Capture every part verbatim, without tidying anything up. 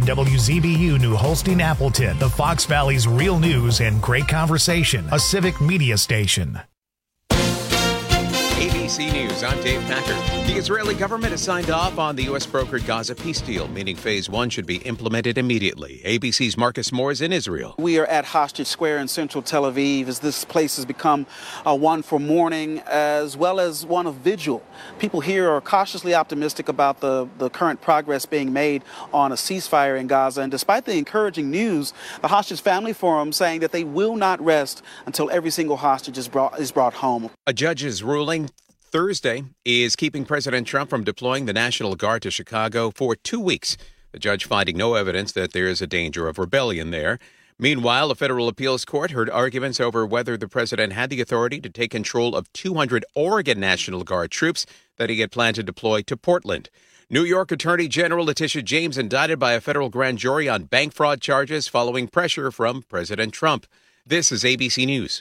W Z B U New Holstein Appleton, the Fox Valley's real news and great conversation, a civic media station. A B C News, I'm Dave Packer. The Israeli government has signed off on the U S-brokered Gaza peace deal, meaning phase one should be implemented immediately. A B C's Marcus Moore is in Israel. We are at Hostage Square in central Tel Aviv as this place has become uh, one for mourning as well as one of vigil. People here are cautiously optimistic about the, the current progress being made on a ceasefire in Gaza. And despite the encouraging news, the Hostage Family Forum saying that they will not rest until every single hostage is brought, is brought home. A judge's ruling Thursday is keeping President Trump from deploying the National Guard to Chicago for two weeks. The judge finding no evidence that there is a danger of rebellion there. Meanwhile, a federal appeals court heard arguments over whether the president had the authority to take control of two hundred Oregon National Guard troops that he had planned to deploy to Portland. New York Attorney General Letitia James indicted by a federal grand jury on bank fraud charges following pressure from President Trump. This is A B C News.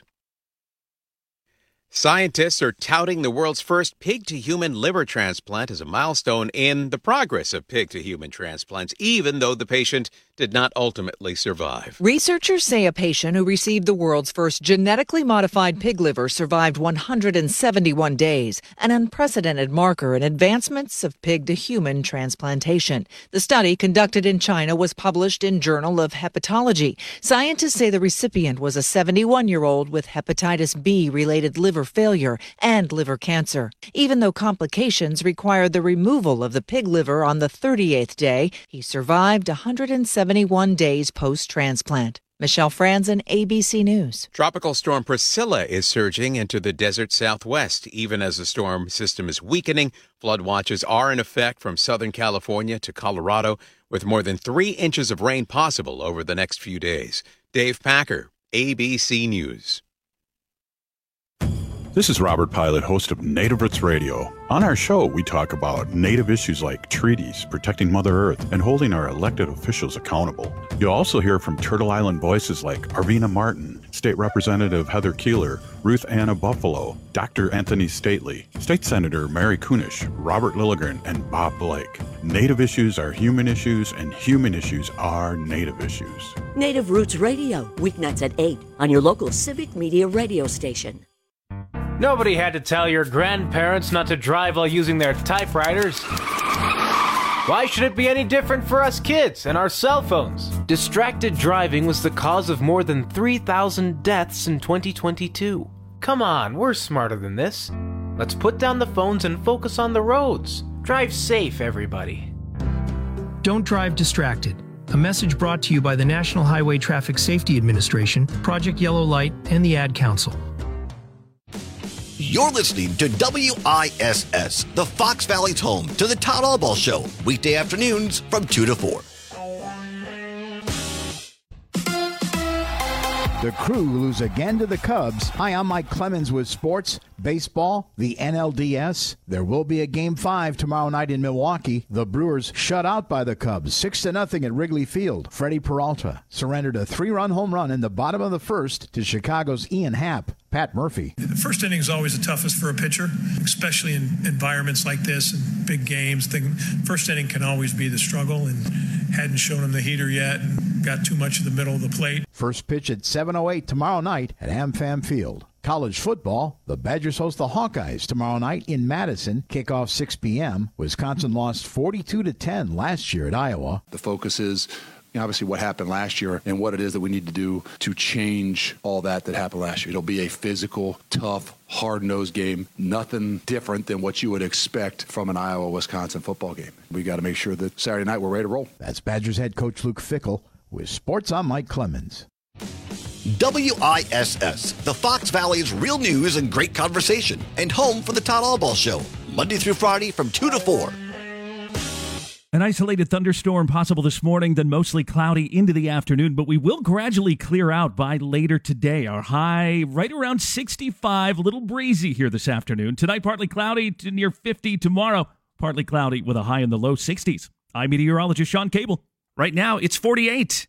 Scientists are touting the world's first pig-to-human liver transplant as a milestone in the progress of pig-to-human transplants, even though the patient did not ultimately survive. Researchers say a patient who received the world's first genetically modified pig liver survived one hundred seventy-one days, an unprecedented marker in advancements of pig-to-human transplantation. The study, conducted in China, was published in Journal of Hepatology. Scientists say the recipient was a seventy-one-year-old with hepatitis B-related liver failure and liver cancer. Even though complications required the removal of the pig liver on the thirty-eighth day, he survived one hundred seventy-one days post-transplant. Michelle Franzen, A B C News. Tropical storm Priscilla is surging into the desert southwest. Even as the storm system is weakening, flood watches are in effect from Southern California to Colorado, with more than three inches of rain possible over the next few days. Dave Packer, A B C News. This is Robert Pilot, host of Native Roots Radio. On our show, we talk about Native issues like treaties, protecting Mother Earth, and holding our elected officials accountable. You'll also hear from Turtle Island voices like Arvina Martin, State Representative Heather Keeler, Ruth Anna Buffalo, Doctor Anthony Stately, State Senator Mary Kunish, Robert Lilligren, and Bob Blake. Native issues are human issues, and human issues are Native issues. Native Roots Radio, weeknights at eight on your local civic media radio station. Nobody had to tell your grandparents not to drive while using their typewriters. Why should it be any different for us kids and our cell phones? Distracted driving was the cause of more than three thousand deaths in twenty twenty-two. Come on, we're smarter than this. Let's put down the phones and focus on the roads. Drive safe, everybody. Don't drive distracted. A message brought to you by the National Highway Traffic Safety Administration, Project Yellow Light, and the Ad Council. You're listening to W I S S, the Fox Valley's home to the Todd Albaugh Show, weekday afternoons from two to four. The Crew lose again to the Cubs. Hi, I'm Mike Clemens with sports, baseball, the N L D S. There will be a game five tomorrow night in Milwaukee. The Brewers shut out by the Cubs, six to nothing at Wrigley Field. Freddie Peralta surrendered a three-run home run in the bottom of the first to Chicago's Ian Happ. Pat Murphy. The first inning is always the toughest for a pitcher, especially in environments like this and big games. The first inning can always be the struggle, and hadn't shown him the heater yet and got too much in the middle of the plate. First pitch at seven oh eight tomorrow night at AmFam Field. College football, the Badgers host the Hawkeyes tomorrow night in Madison. Kickoff six p.m. Wisconsin lost forty-two to ten last year at Iowa. The focus is obviously what happened last year and what it is that we need to do to change all that that happened last year. It'll be a physical, tough, hard-nosed game. Nothing different than what you would expect from an Iowa-Wisconsin football game. We got to make sure that Saturday night we're ready to roll. That's Badgers head coach Luke Fickell with Sports. I'm Mike Clemens. W I S S, the Fox Valley's real news and great conversation, and home for the Todd Albaugh Show, Monday through Friday from two to four. An isolated thunderstorm possible this morning, then mostly cloudy into the afternoon, but we will gradually clear out by later today. Our high right around sixty-five, a little breezy here this afternoon. Tonight, partly cloudy to near fifty. Tomorrow, partly cloudy with a high in the low sixties. I'm meteorologist Sean Cable. Right now, it's forty-eight.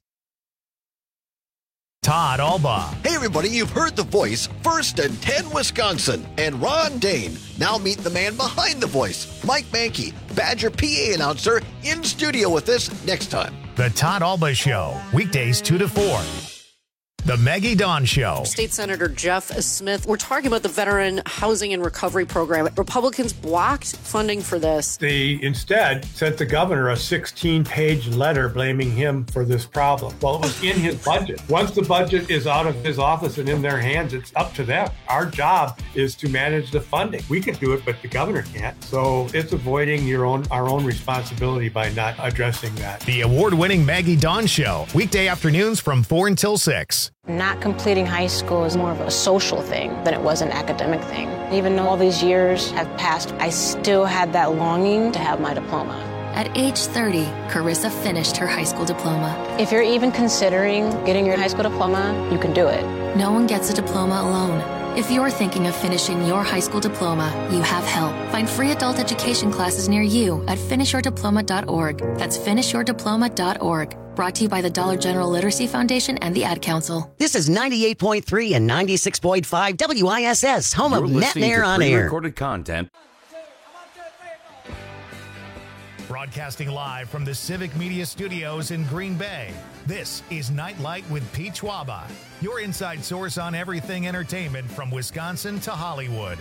Todd Albaugh. Hey everybody, you've heard the voice, First and ten Wisconsin, and Ron Dane. Now meet the man behind the voice, Mike Mankey, Badger P A announcer, in studio with us next time The Todd Alba Show, weekdays two to four. The Maggie Dawn Show. State Senator Jeff Smith, we're talking about the Veteran Housing and Recovery Program. Republicans blocked funding for this. They instead sent the governor a sixteen-page letter blaming him for this problem. Well, it was in his budget. Once the budget is out of his office and in their hands, it's up to them. Our job is to manage the funding. We can do it, but the governor can't. So it's avoiding your own our own responsibility by not addressing that. The award-winning Maggie Dawn Show, weekday afternoons from four until six. Not completing high school is more of a social thing than it was an academic thing. Even though all these years have passed, I still had that longing to have my diploma. At age thirty, Carissa finished her high school diploma. If you're even considering getting your high school diploma, you can do it. No one gets a diploma alone. If you're thinking of finishing your high school diploma, you have help. Find free adult education classes near you at finish your diploma dot org. That's finish your diploma dot org. Brought to you by the Dollar General Literacy Foundation and the Ad Council. This is ninety-eight point three and ninety-six point five W I S S, home You're of Matt and Air on Air. Recorded content. Broadcasting live from the Civic Media Studios in Green Bay, this is Nightlight with Pete Schwaba, your inside source on everything entertainment from Wisconsin to Hollywood.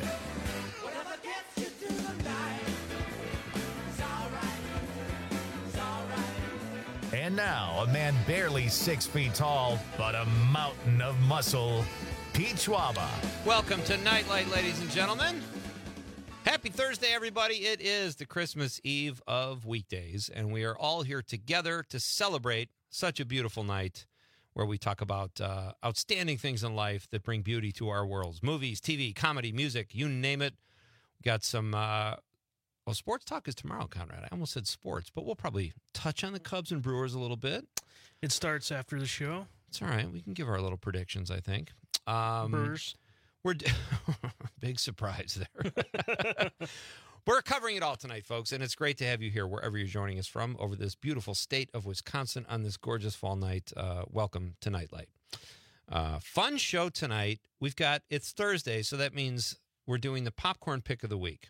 And now, a man barely six feet tall, but a mountain of muscle, Pete Schwaba. Welcome to Nightlight, ladies and gentlemen. Happy Thursday, everybody. It is the Christmas Eve of weekdays, and we are all here together to celebrate such a beautiful night where we talk about uh, outstanding things in life that bring beauty to our worlds. Movies, T V, comedy, music, you name it. We got some, uh, well, sports talk is tomorrow, Conrad. I almost said sports, but we'll probably touch on the Cubs and Brewers a little bit. It starts after the show. It's all right. We can give our little predictions, I think. Um, Brewers. We're d- big surprise there. We're covering it all tonight, folks, and it's great to have you here wherever you're joining us from over this beautiful state of Wisconsin on this gorgeous fall night. Uh, welcome to Nightlight. Uh, fun show tonight. We've got, it's Thursday, so that means we're doing the Popcorn Pick of the Week.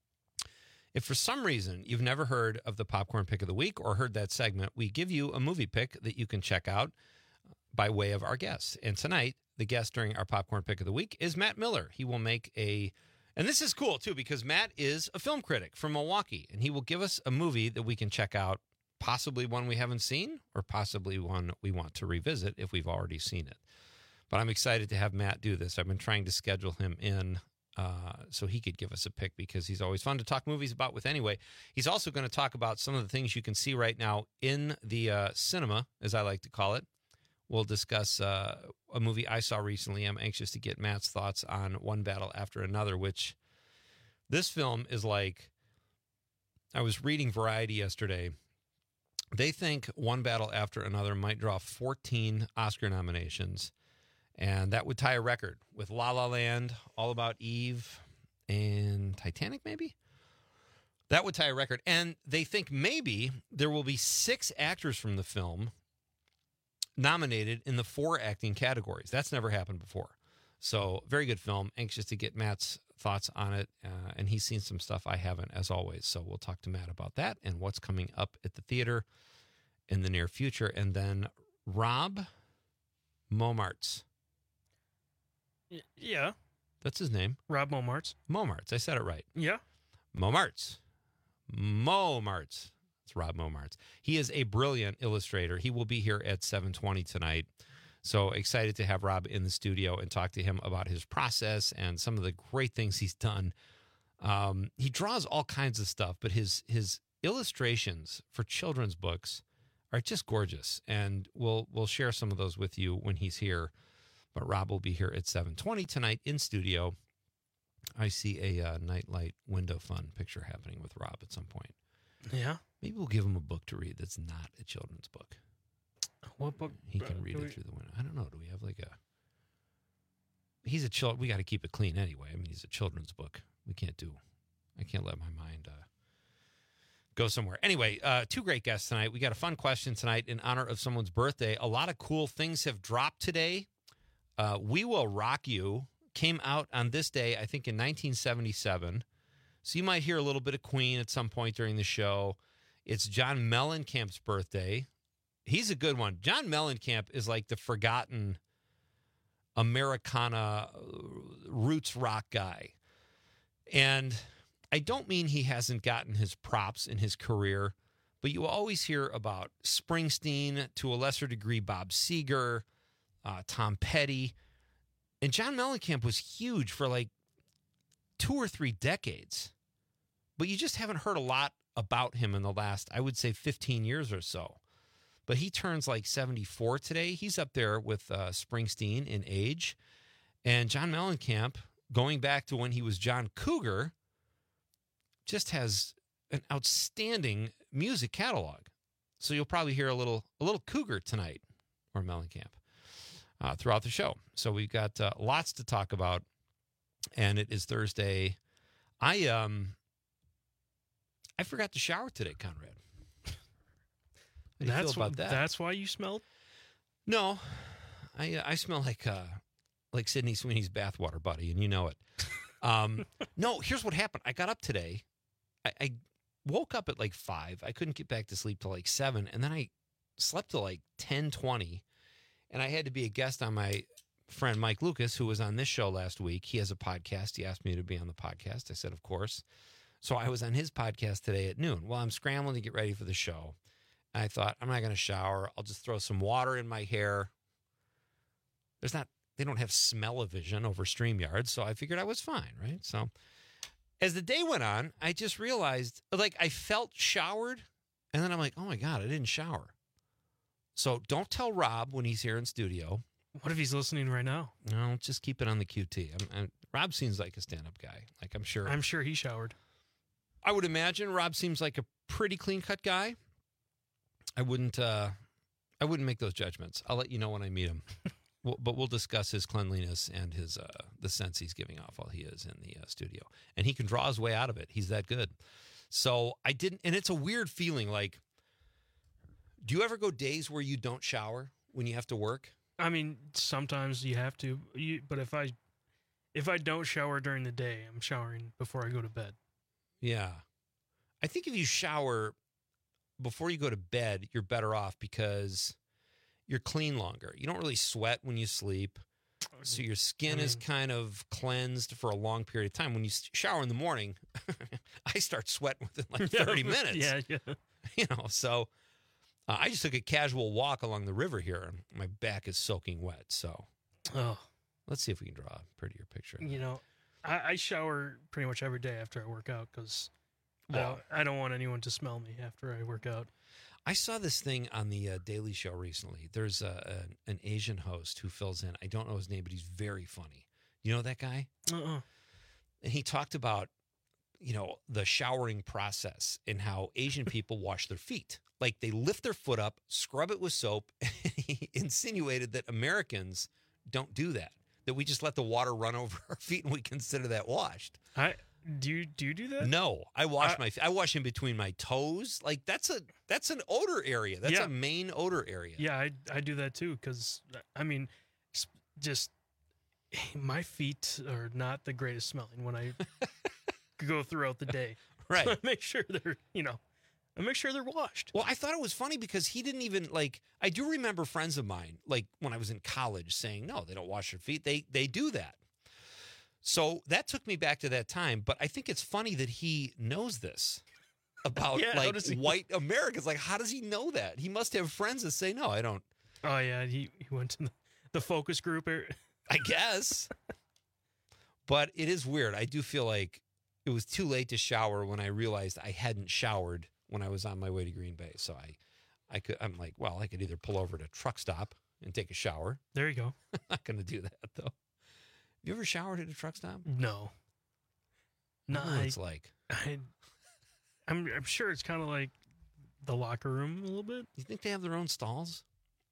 If for some reason you've never heard of the Popcorn Pick of the Week or heard that segment, we give you a movie pick that you can check out by way of our guests. And tonight, the guest during our Popcorn Pick of the Week is Matt Miller. He will make a, and this is cool too, because Matt is a film critic from Milwaukee, and he will give us a movie that we can check out, possibly one we haven't seen, or possibly one we want to revisit if we've already seen it. But I'm excited to have Matt do this. I've been trying to schedule him in uh, so he could give us a pick, because he's always fun to talk movies about with anyway. He's also going to talk about some of the things you can see right now in the uh, cinema, as I like to call it. We'll discuss uh, a movie I saw recently. I'm anxious to get Matt's thoughts on One Battle After Another, which this film is like, I was reading Variety yesterday. They think One Battle After Another might draw fourteen Oscar nominations, and that would tie a record with La La Land, All About Eve, and Titanic, maybe? That would tie a record. And they think maybe there will be six actors from the film nominated in the four acting categories. That's never happened before. So, very good film. Anxious to get Matt's thoughts on it. Uh, and he's seen some stuff I haven't, as always. So, we'll talk to Matt about that and what's coming up at the theater in the near future. And then Rob Momartz. Y- yeah. That's his name. Rob Momartz. Momartz. I said it right. Yeah. Momartz. Momartz. It's Rob Momartz. He is a brilliant illustrator. He will be here at seven twenty tonight. So excited to have Rob in the studio and talk to him about his process and some of the great things he's done. Um, he draws all kinds of stuff, but his his illustrations for children's books are just gorgeous. And we'll we'll share some of those with you when he's here. But Rob will be here at seven twenty tonight in studio. I see a uh, Nightlight Window Fun picture happening with Rob at some point. Yeah. Maybe we'll give him a book to read that's not a children's book. What book? He can uh, read it we... through the window. I don't know. Do we have like a... He's a child. We got to keep it clean anyway. I mean, he's a children's book. We can't do... I can't let my mind uh, go somewhere. Anyway, uh, two great guests tonight. We got a fun question tonight in honor of someone's birthday. A lot of cool things have dropped today. Uh, We Will Rock You came out on this day, I think in nineteen seventy-seven. So you might hear a little bit of Queen at some point during the show. It's John Mellencamp's birthday. He's a good one. John Mellencamp is like the forgotten Americana roots rock guy. And I don't mean he hasn't gotten his props in his career, but you always hear about Springsteen, to a lesser degree, Bob Seger, uh, Tom Petty. And John Mellencamp was huge for like two or three decades. But you just haven't heard a lot about him in the last, I would say, fifteen years or so. But he turns like seventy-four today. He's up there with uh, Springsteen in age. And John Mellencamp, going back to when he was John Cougar, just has an outstanding music catalog. So you'll probably hear a little a little Cougar tonight, or Mellencamp, uh, throughout the show. So we've got uh, lots to talk about, and it is Thursday. I um I forgot to shower today, Conrad. How do you that's feel about wh- that? That's why you smelled? No, I uh, I smell like uh, like Sydney Sweeney's bathwater buddy, and you know it. Um, no, here's what happened. I got up today. I, I woke up at like five. I couldn't get back to sleep till like seven, and then I slept till like ten twenty, and I had to be a guest on my friend Mike Lucas, who was on this show last week. He has a podcast. He asked me to be on the podcast. I said, of course. So I was on his podcast today at noon. Well, I'm scrambling to get ready for the show. And I thought, I'm not going to shower. I'll just throw some water in my hair. There's not, they don't have smell-o-vision over StreamYard, so I figured I was fine, right? So as the day went on, I just realized, like, I felt showered, and then I'm like, oh my God, I didn't shower. So don't tell Rob when he's here in studio. What if he's listening right now? No, just keep it on the Q T. I'm, I'm, Rob seems like a stand-up guy. Like, I'm sure. I'm sure he showered. I would imagine Rob seems like a pretty clean-cut guy. I wouldn't. Uh, I wouldn't make those judgments. I'll let you know when I meet him. we'll, but we'll discuss his cleanliness and his uh, the sense he's giving off while he is in the uh, studio, and he can draw his way out of it. He's that good. So I didn't, and it's a weird feeling. Like, do you ever go days where you don't shower when you have to work? I mean, sometimes you have to. You, but if I if I don't shower during the day, I'm showering before I go to bed. Yeah, I think if you shower before you go to bed, you're better off because you're clean longer. You don't really sweat when you sleep. So your skin I mean, is kind of cleansed for a long period of time. When you shower in the morning, I start sweating within like thirty minutes. Yeah, yeah. You know, so uh, I just took a casual walk along the river here, and my back is soaking wet. So oh, let's see if we can draw a prettier picture. You know, I, I shower pretty much every day after I work out because I, don't, I don't want anyone to smell me after I work out. I saw this thing on the uh, Daily Show recently. There's a, a, an Asian host who fills in. I don't know his name, but he's very funny. You know that guy? Uh-uh. And he talked about, you know, the showering process and how Asian people wash their feet. Like they lift their foot up, scrub it with soap. And he insinuated that Americans don't do that, that we just let the water run over our feet and we consider that washed. I do you do you do that? No, I wash I, my I wash in between my toes. Like that's a that's an odor area. That's yeah. a main odor area. Yeah, I I do that too because I mean, just my feet are not the greatest smelling when I go throughout the day. Right. So I make sure they're you know, I make sure they're washed. Well, I thought it was funny because he didn't even like. I do remember friends of mine like when I was in college saying no, they don't wash their feet. They they do that. So that took me back to that time, but I think it's funny that he knows this about yeah, like white Americans. Like, how does he know that? He must have friends that say, no, I don't. Oh, yeah. He, he went to the, the focus group. I guess. But it is weird. I do feel like it was too late to shower when I realized I hadn't showered when I was on my way to Green Bay. So I, I could, I'm like, well, I could either pull over to a truck stop and take a shower. There you go. I'm not going to do that, though. Have you ever showered at a truck stop? No. No, I, it's like. I, I'm I'm sure it's kind of like the locker room a little bit. You think they have their own stalls?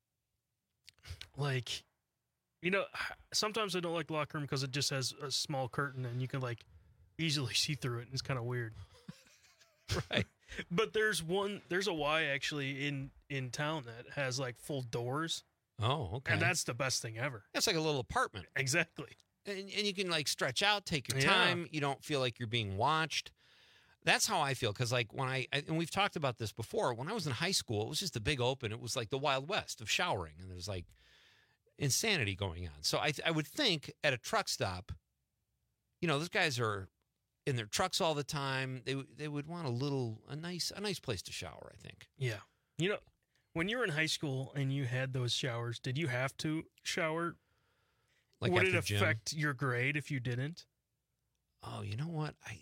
Like, you know, sometimes I don't like the locker room because it just has a small curtain and you can like easily see through it, and it's kind of weird. Right. But there's one, there's a Y actually in in town that has like full doors. Oh, okay. And that's the best thing ever. It's like a little apartment. Exactly. And, and you can like stretch out, take your Yeah. time. You don't feel like you're being watched. That's how I feel. Because like when I, I, and we've talked about this before, when I was in high school, it was just the big open. It was like the Wild West of showering. And there's like insanity going on. So I, I would think at a truck stop, you know, those guys are in their trucks all the time. They they would want a little, a nice, a nice place to shower, I think. Yeah. You know, when you were in high school and you had those showers, did you have to shower? Like Would it after gym? affect your grade if you didn't? Oh, you know what? I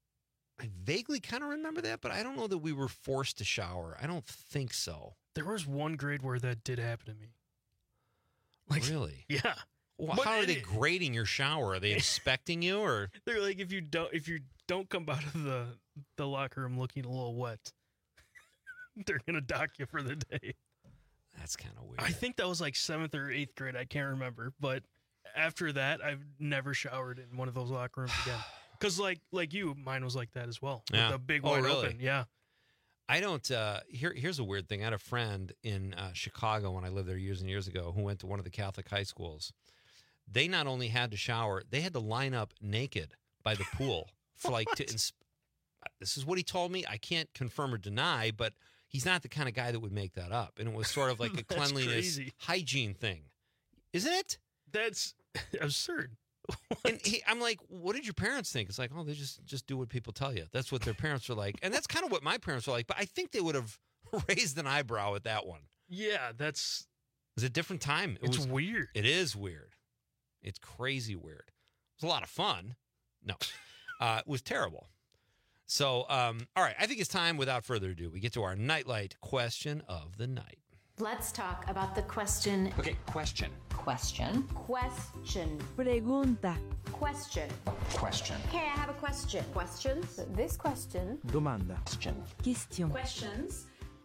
I vaguely kind of remember that, but I don't know that we were forced to shower. I don't think so. There was one grade where that did happen to me. Like, really? Yeah. Well, But how are it- they grading your shower? Are they inspecting you, or They're like, if you don't if you don't come out of the the locker room looking a little wet, they're gonna dock you for the day. That's kind of weird. I think that was like seventh or eighth grade. I can't remember, but after that, I've never showered in one of those locker rooms again. Because like like you, mine was like that as well. Yeah. With the big Oh, wide really? open. Yeah. I don't. Uh, here, here's a weird thing. I had a friend in uh, Chicago when I lived there years and years ago who went to one of the Catholic high schools. They not only had to shower, they had to line up naked by the pool for like to. Ins- this is what he told me. I can't confirm or deny, but he's not the kind of guy that would make that up. And it was sort of like a That's cleanliness crazy. hygiene thing, isn't it? That's absurd. And he, I'm like, what did your parents think? It's like, oh, they just just do what people tell you. That's what their parents are like, and that's kind of what my parents were like. But I think they would have raised an eyebrow at that one. Yeah, that's It was a different time. It it's was weird. It is weird. It's crazy weird. It was a lot of fun. No, uh, it was terrible. So, um, all right, I think it's time, without further ado, we get to our Nightlight question of the night. Let's talk about the question. Okay, question. Question. Question. Pregunta. Question. Question. Okay, I have a question. Questions? This question. Domanda. Question. Question. Questions.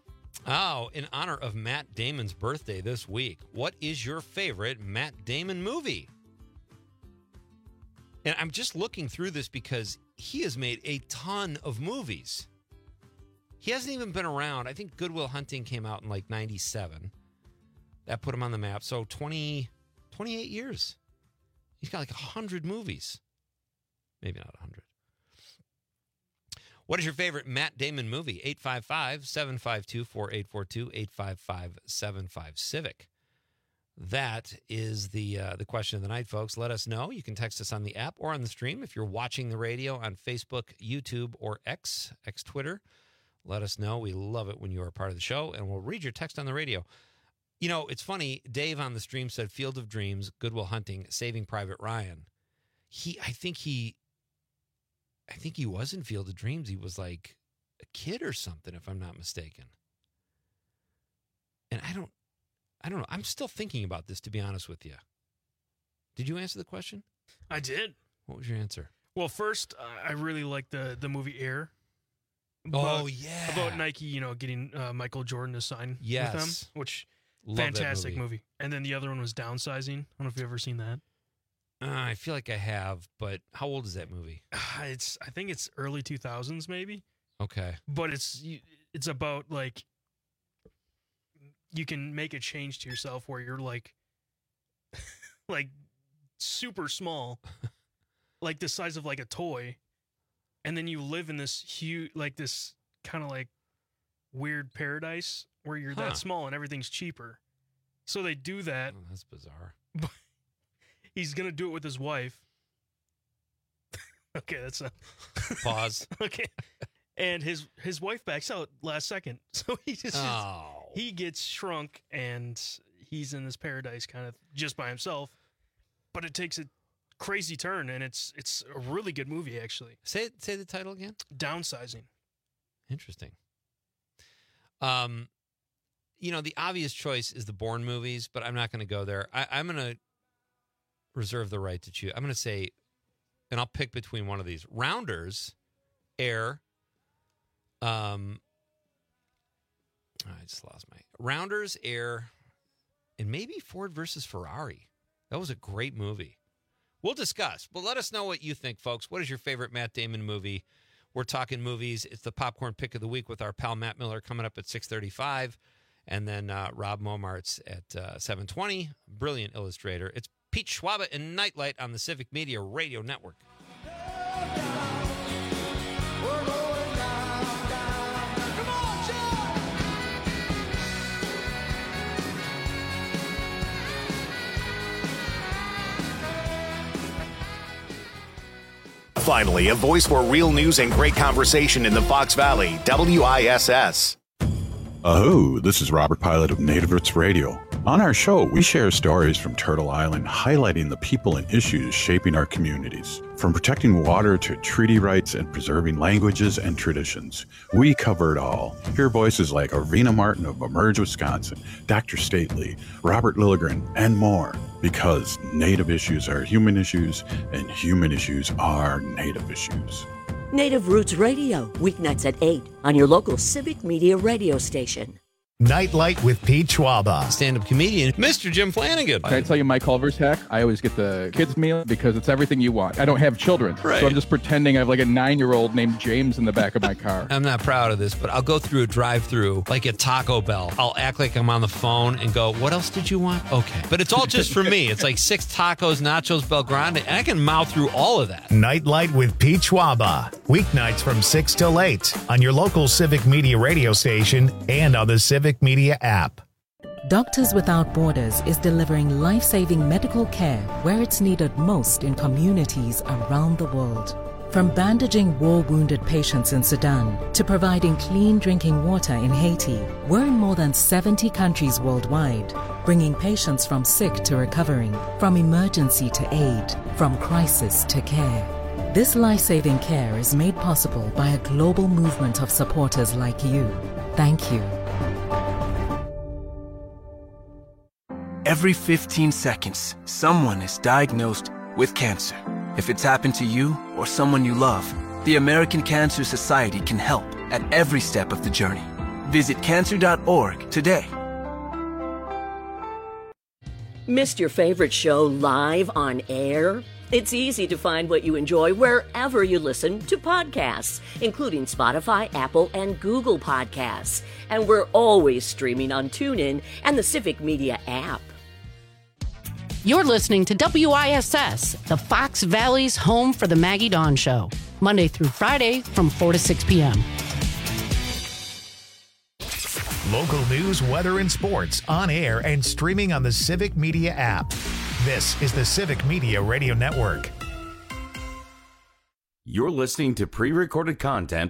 Oh, in honor of Matt Damon's birthday this week, what is your favorite Matt Damon movie? And I'm just looking through this because he has made a ton of movies. He hasn't even been around. I think Good Will Hunting came out in like ninety-seven. That put him on the map. So twenty, twenty-eight years. He's got like one hundred movies. Maybe not one hundred. What is your favorite Matt Damon movie? eight five five, seven five two, four eight four two, eight five five, seven five Civic. That is the uh, the question of the night, folks. Let us know. You can text us on the app or on the stream if you're watching the radio on Facebook, YouTube, or X, X Twitter. Let us know. We love it when you are part of the show, and we'll read your text on the radio. You know, it's funny. Dave on the stream said Field of Dreams, Good Will Hunting, Saving Private Ryan. He, I think he, I think he was in Field of Dreams. He was like a kid or something, if I'm not mistaken. And I don't, I don't know. I'm still thinking about this, to be honest with you. Did you answer the question? I did. What was your answer? Well, first, uh, I really like the the movie Air. Oh, About- yeah. About Nike, you know, getting uh, Michael Jordan to sign Yes. with them, which Love that fantastic movie. movie. And then the other one was Downsizing. I don't know if you've ever seen that. Uh, I feel like I have, but how old is that movie? It's I think it's early two thousands maybe, Okay. but it's it's about like you can make a change to yourself where you're like like super small, like the size of like a toy, and then you live in this huge like this kind of like weird paradise where you're Huh. that small and everything's cheaper. So they do that. Oh, that's bizarre. He's gonna do it with his wife. Okay, that's a Pause. okay. And his his wife backs out last second, so he just Oh. he gets shrunk, and he's in this paradise kind of just by himself. But it takes a crazy turn, and it's it's a really good movie actually. Say say the title again. Downsizing. Interesting. Um, you know, the obvious choice is the Bourne movies, but I'm not going to go there. I, I'm going to reserve the right to choose. I'm going to say, and I'll pick between one of these: Rounders, Air. Um, I just lost my Rounders, Air, and maybe Ford versus Ferrari. That was a great movie. We'll discuss, but let us know what you think, folks. What is your favorite Matt Damon movie? We're talking movies. It's the Popcorn Pick of the Week with our pal Matt Miller coming up at six thirty-five, and then uh, Rob Momartz at uh, seven twenty. Brilliant illustrator. It's Pete Schwaba and Nightlight on the Civic Media Radio Network. We're going Finally, a voice for real news and great conversation in the Fox Valley, W I S S. Oh, this is Robert Pilot of Native Roots Radio. On our show, we share stories from Turtle Island highlighting the people and issues shaping our communities. From protecting water to treaty rights and preserving languages and traditions, we cover it all. Hear voices like Arvina Martin of Emerge, Wisconsin, Doctor Stately, Robert Lilligren, and more. Because Native issues are human issues, and human issues are Native issues. Native Roots Radio, weeknights at eight on your local Civic Media radio station. Nightlight with Pete Schwaba. Stand-up comedian, Mister Jim Flanagan. Can I tell you my Culver's hack? I always get the kids' meal because it's everything you want. I don't have children, right. So I'm just pretending I have like a nine-year-old named James in the back of my car. I'm not proud of this, but I'll go through a drive-through, like at Taco Bell. I'll act like I'm on the phone and go, what else did you want? Okay. But it's all just for me. It's like six tacos, nachos, Bel Grande, and I can mouth through all of that. Nightlight with Pete Schwaba. Weeknights from six till eight on your local Civic Media radio station and on the Civic Media app. Doctors Without Borders is delivering life-saving medical care where it's needed most in communities around the world. From bandaging war-wounded patients in Sudan to providing clean drinking water in Haiti, we're in more than seventy countries worldwide, bringing patients from sick to recovering, from emergency to aid, from crisis to care. This life-saving care is made possible by a global movement of supporters like you. Thank you. Every fifteen seconds, someone is diagnosed with cancer. If it's happened to you or someone you love, the American Cancer Society can help at every step of the journey. Visit cancer dot org today. Missed your favorite show live on air? It's easy to find what you enjoy wherever you listen to podcasts, including Spotify, Apple, and Google Podcasts. And we're always streaming on TuneIn and the Civic Media app. You're listening to W I S S, the Fox Valley's home for the Maggie Dawn Show, Monday through Friday from four to six p.m. Local news, weather, and sports on air and streaming on the Civic Media app. This is the Civic Media Radio Network. You're listening to pre-recorded content.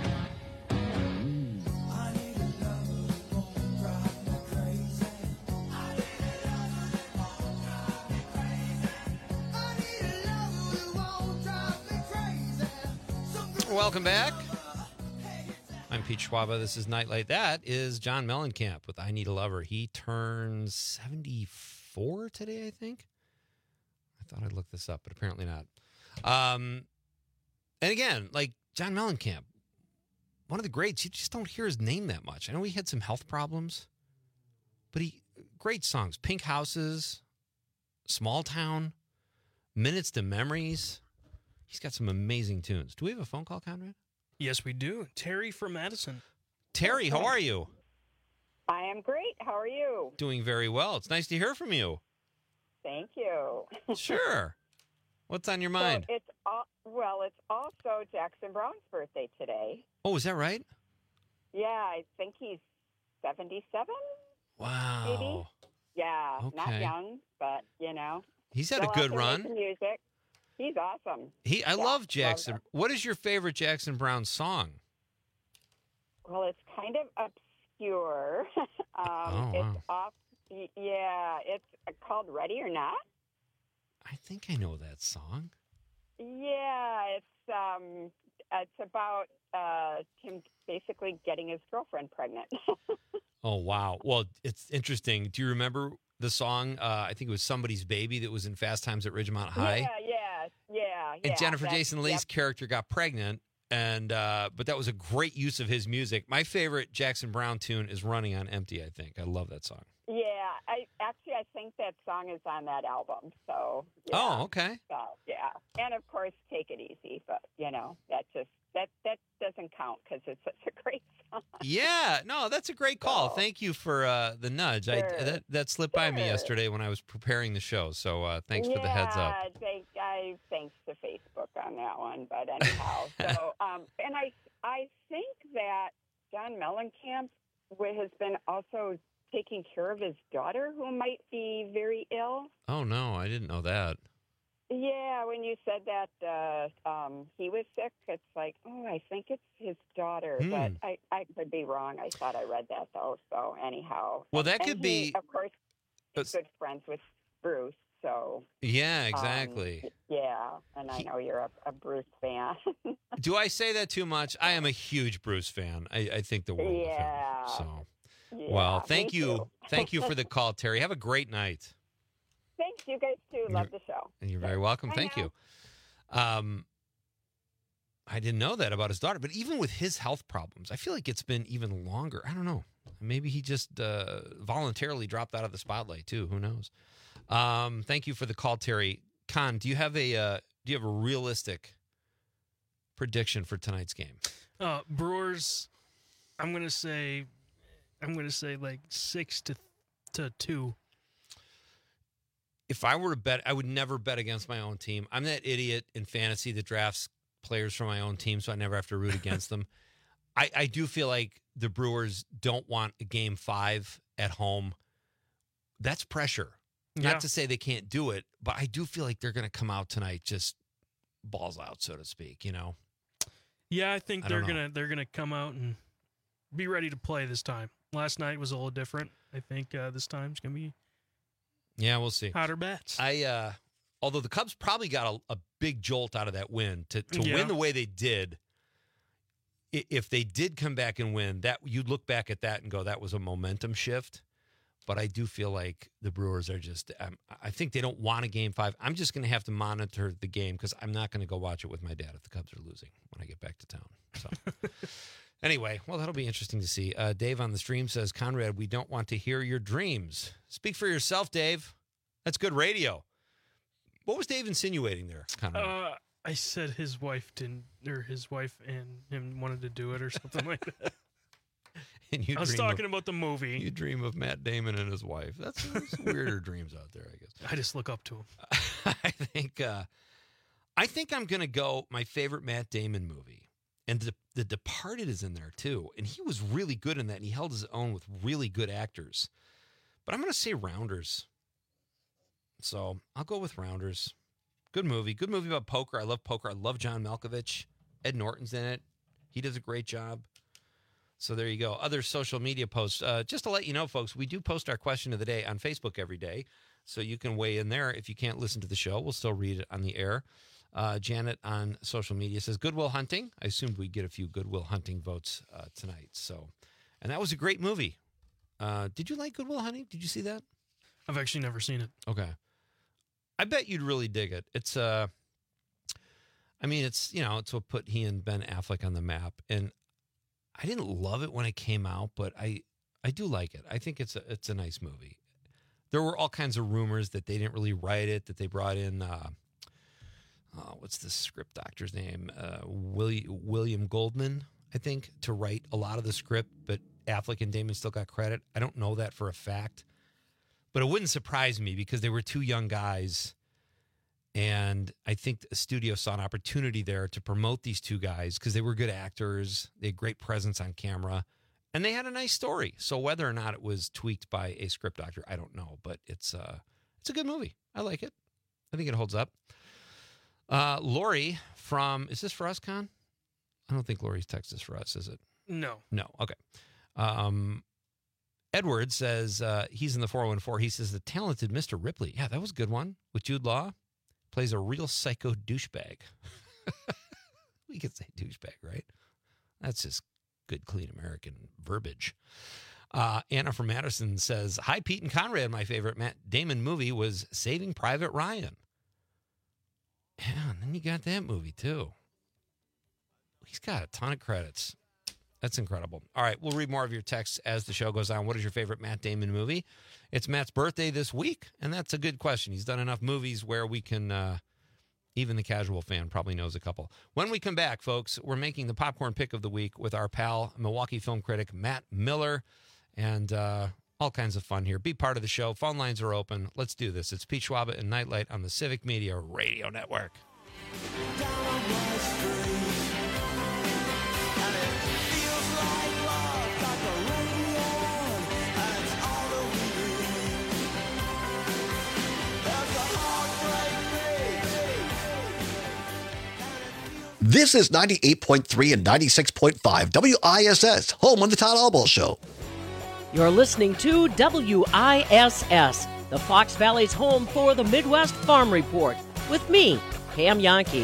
Welcome back. I'm Pete Schwaba. This is Nightlight. That is John Mellencamp with I Need a Lover. He turns seventy-four today, I think. I thought I'd look this up, but apparently not. Um, and again, like John Mellencamp, one of the greats. You just don't hear his name that much. I know he had some health problems, but he great songs. Pink Houses, Small Town, Minutes to Memories. He's got some amazing tunes. Do we have a phone call, Conrad? Yes, we do. Terry from Madison. Terry, how are you? I am great. How are you? Doing very well. It's nice to hear from you. Thank you. Sure. What's on your mind? So it's all, well, it's also Jackson Brown's birthday today. Oh, is that right? Yeah, I think he's seventy-seven. Wow. Maybe. Yeah, Okay. not young, but you know. He's had still a good out there run. making music. He's awesome. He, I Yeah, love Jackson. him. What is your favorite Jackson Brown song? Well, it's kind of obscure. um, Oh, it's wow. off. y- Yeah, it's called Ready or Not. I think I know that song. Yeah, it's um, it's about uh, him basically getting his girlfriend pregnant. Oh, wow. Well, it's interesting. Do you remember the song? Uh, I think it was Somebody's Baby that was in Fast Times at Ridgemont High. Yeah, yeah, yeah. And yeah, Jennifer that's- Jason Leigh's yep. character got pregnant, and uh, but that was a great use of his music. My favorite Jackson Brown tune is Running on Empty, I think. I love that song. Yeah, I actually I think that song is on that album. So yeah. Oh, okay. So yeah, and of course Take It Easy, but you know that just that that doesn't count because it's such a great song. Yeah, no, that's a great call. So- Thank you for uh, the nudge. I, Sure. that that slipped by me Sure. yesterday when I was preparing the show. So uh, thanks for the heads up. Yeah, they, I thanks to Facebook on that one, but anyhow. so um, and I I think that John Mellencamp wi- has been also taking care of his daughter who might be very ill. Oh no, I didn't know that. Yeah, when you said that uh, um, he was sick, it's like, oh, I think it's his daughter, Hmm. but I, I could be wrong. I thought I read that, though, so anyhow. Well, that And could he, be- of course, he's good friends with Bruce, so. Yeah, um, exactly. yeah, and I know you're a, a Bruce fan. Do I say that too much? I am a huge Bruce fan. I, I think the world Yeah. of him. So, Yeah, well, thank me you, too. thank you for the call, Terry. Have a great night. Thanks, you guys, too. Love the show. And you're very welcome. Bye Thank now. you. Um, I didn't know that about his daughter, but even with his health problems, I feel like it's been even longer. I don't know. Maybe he just uh, voluntarily dropped out of the spotlight too. Who knows? Um, thank you for the call, Terry. Con, do you have a uh, do you have a realistic prediction for tonight's game? Uh, Brewers, I'm gonna say, I'm gonna say like six to to two. If I were to bet, I would never bet against my own team. I'm that idiot in fantasy that drafts players from my own team, so I never have to root against them. I, I do feel like the Brewers don't want a game five at home. That's pressure. Yeah. Not to say they can't do it, but I do feel like they're going to come out tonight just balls out, so to speak, you know? Yeah, I think I they're don't know. gonna they're gonna come out and be ready to play this time. Last night was a little different. I think uh, this time's gonna be Yeah, we'll see. hotter bats. I uh although the Cubs probably got a, a big jolt out of that win to, to Yeah. win the way they did. i- If they did come back and win, that you'd look back at that and go, that was a momentum shift. But I do feel like the Brewers are just, um, I think they don't want a game five. I'm just going to have to monitor the game because I'm not going to go watch it with my dad if the Cubs are losing when I get back to town. So anyway, well, that'll be interesting to see. Uh, Dave on the stream says, Conrad, we don't want to hear your dreams. Speak for yourself, Dave. That's good radio. What was Dave insinuating there, Conrad? Uh, I said his wife didn't, or his wife and him wanted to do it or something like that. And you I was dream talking of- about the movie. You dream of Matt Damon and his wife. That's, that's weirder dreams out there, I guess. I just look up to him. I think uh, I think I'm gonna go my favorite Matt Damon movie, and the, the Departed is in there too, and he was really good in that, and he held his own with really good actors. But I'm gonna say Rounders. So I'll go with Rounders. Good movie. Good movie about poker. I love poker. I love John Malkovich. Ed Norton's in it. He does a great job. So there you go. Other social media posts. Uh, just to let you know, folks, we do post our question of the day on Facebook every day. So you can weigh in there. If you can't listen to the show, we'll still read it on the air. Uh, Janet on social media says, Goodwill Hunting. I assumed we'd get a few Goodwill Hunting votes uh, tonight. So, and that was a great movie. Uh, did you like Goodwill Hunting? Did you see that? I've actually never seen it. Okay. I bet you'd really dig it. It's, uh, I mean, it's, you know, it's what put he and Ben Affleck on the map. And I didn't love it when it came out, but I, I do like it. I think it's a, it's a nice movie. There were all kinds of rumors that they didn't really write it, that they brought in, uh, oh, what's the script doctor's name? Uh, William, William Goldman, I think, to write a lot of the script, but Affleck and Damon still got credit. I don't know that for a fact, but it wouldn't surprise me because they were two young guys. And I think the studio saw an opportunity there to promote these two guys because they were good actors. They had great presence on camera, and they had a nice story. So whether or not it was tweaked by a script doctor, I don't know. But it's uh, it's a good movie. I like it. I think it holds up. Uh, Lori from, is this for us, Con? I don't think Lori's text is for us, is it? No. No. Okay. Um, Edward says uh, he's in the four one four. He says the talented Mister Ripley. Yeah, that was a good one with Jude Law. Plays a real psycho douchebag. We could say douchebag, right? That's just good, clean American verbiage. Uh, Anna from Madison says, hi, Pete and Conrad. My favorite Matt Damon movie was Saving Private Ryan. Yeah, and then you got that movie, too. He's got a ton of credits. That's incredible. All right, we'll read more of your texts as the show goes on. What is your favorite Matt Damon movie? It's Matt's birthday this week, and that's a good question. He's done enough movies where we can, uh, even the casual fan probably knows a couple. When we come back, folks, we're making the popcorn pick of the week with our pal, Milwaukee film critic Matt Miller, and uh, all kinds of fun here. Be part of the show. Phone lines are open. Let's do this. It's Pete Schwaba and Nightlight on the Civic Media Radio Network. This is ninety-eight point three and ninety-six point five W I S S, home of the Todd Albaugh Show. You're listening to W I S S, the Fox Valley's home for the Midwest Farm Report, with me, Pam Yankee.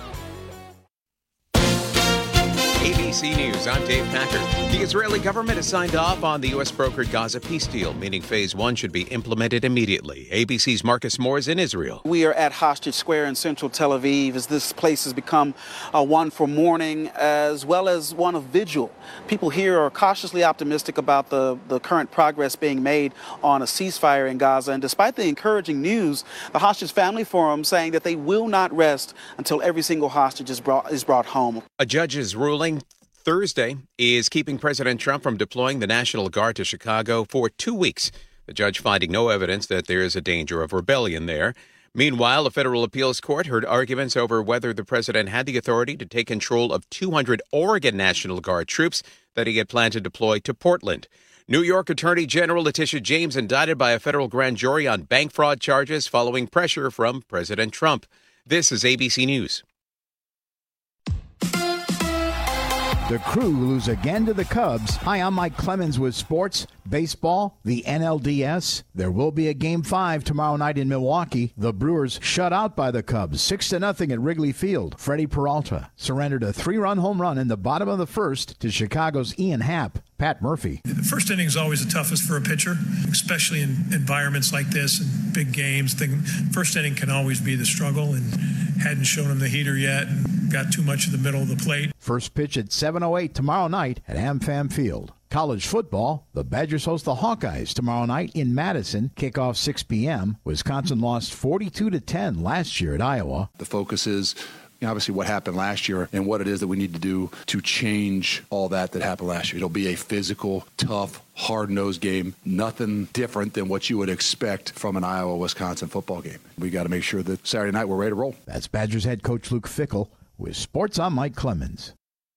A B C News, I'm Dave Packer. The Israeli government has signed off on the U S brokered Gaza peace deal, meaning phase one should be implemented immediately. A B C's Marcus Moore is in Israel. We are at Hostage Square in central Tel Aviv, as this place has become uh, one for mourning as well as one of vigil. People here are cautiously optimistic about the, the current progress being made on a ceasefire in Gaza. And despite the encouraging news, the Hostage Family Forum saying that they will not rest until every single hostage is brought, is brought home. A judge's ruling Thursday is keeping President Trump from deploying the National Guard to Chicago for two weeks. The judge finding no evidence that there is a danger of rebellion there. Meanwhile, a federal appeals court heard arguments over whether the president had the authority to take control of two hundred Oregon National Guard troops that he had planned to deploy to Portland. New York Attorney General Letitia James indicted by a federal grand jury on bank fraud charges following pressure from President Trump. This is A B C News. The Crew lose again to the Cubs. Hi, I'm Mike Clemens with sports, baseball, the N L D S. There will be a game five tomorrow night in Milwaukee. The Brewers shut out by the Cubs, six to nothing at Wrigley Field. Freddie Peralta surrendered a three-run home run in the bottom of the first to Chicago's Ian Happ. Pat Murphy. The first inning is always the toughest for a pitcher, especially in environments like this and big games. The first inning can always be the struggle, and hadn't shown him the heater yet and got too much in the middle of the plate. First pitch at seven oh eight tomorrow night at AmFam Field. College football, the Badgers host the Hawkeyes tomorrow night in Madison. Kickoff six p.m. Wisconsin lost forty-two to ten last year at Iowa. The focus is obviously what happened last year and what it is that we need to do to change all that that happened last year. It'll be a physical, tough, hard-nosed game, nothing different than what you would expect from an Iowa-Wisconsin football game. We got to make sure that Saturday night we're ready to roll. That's Badgers head coach Luke Fickell with Sports. I'm Mike Clemens.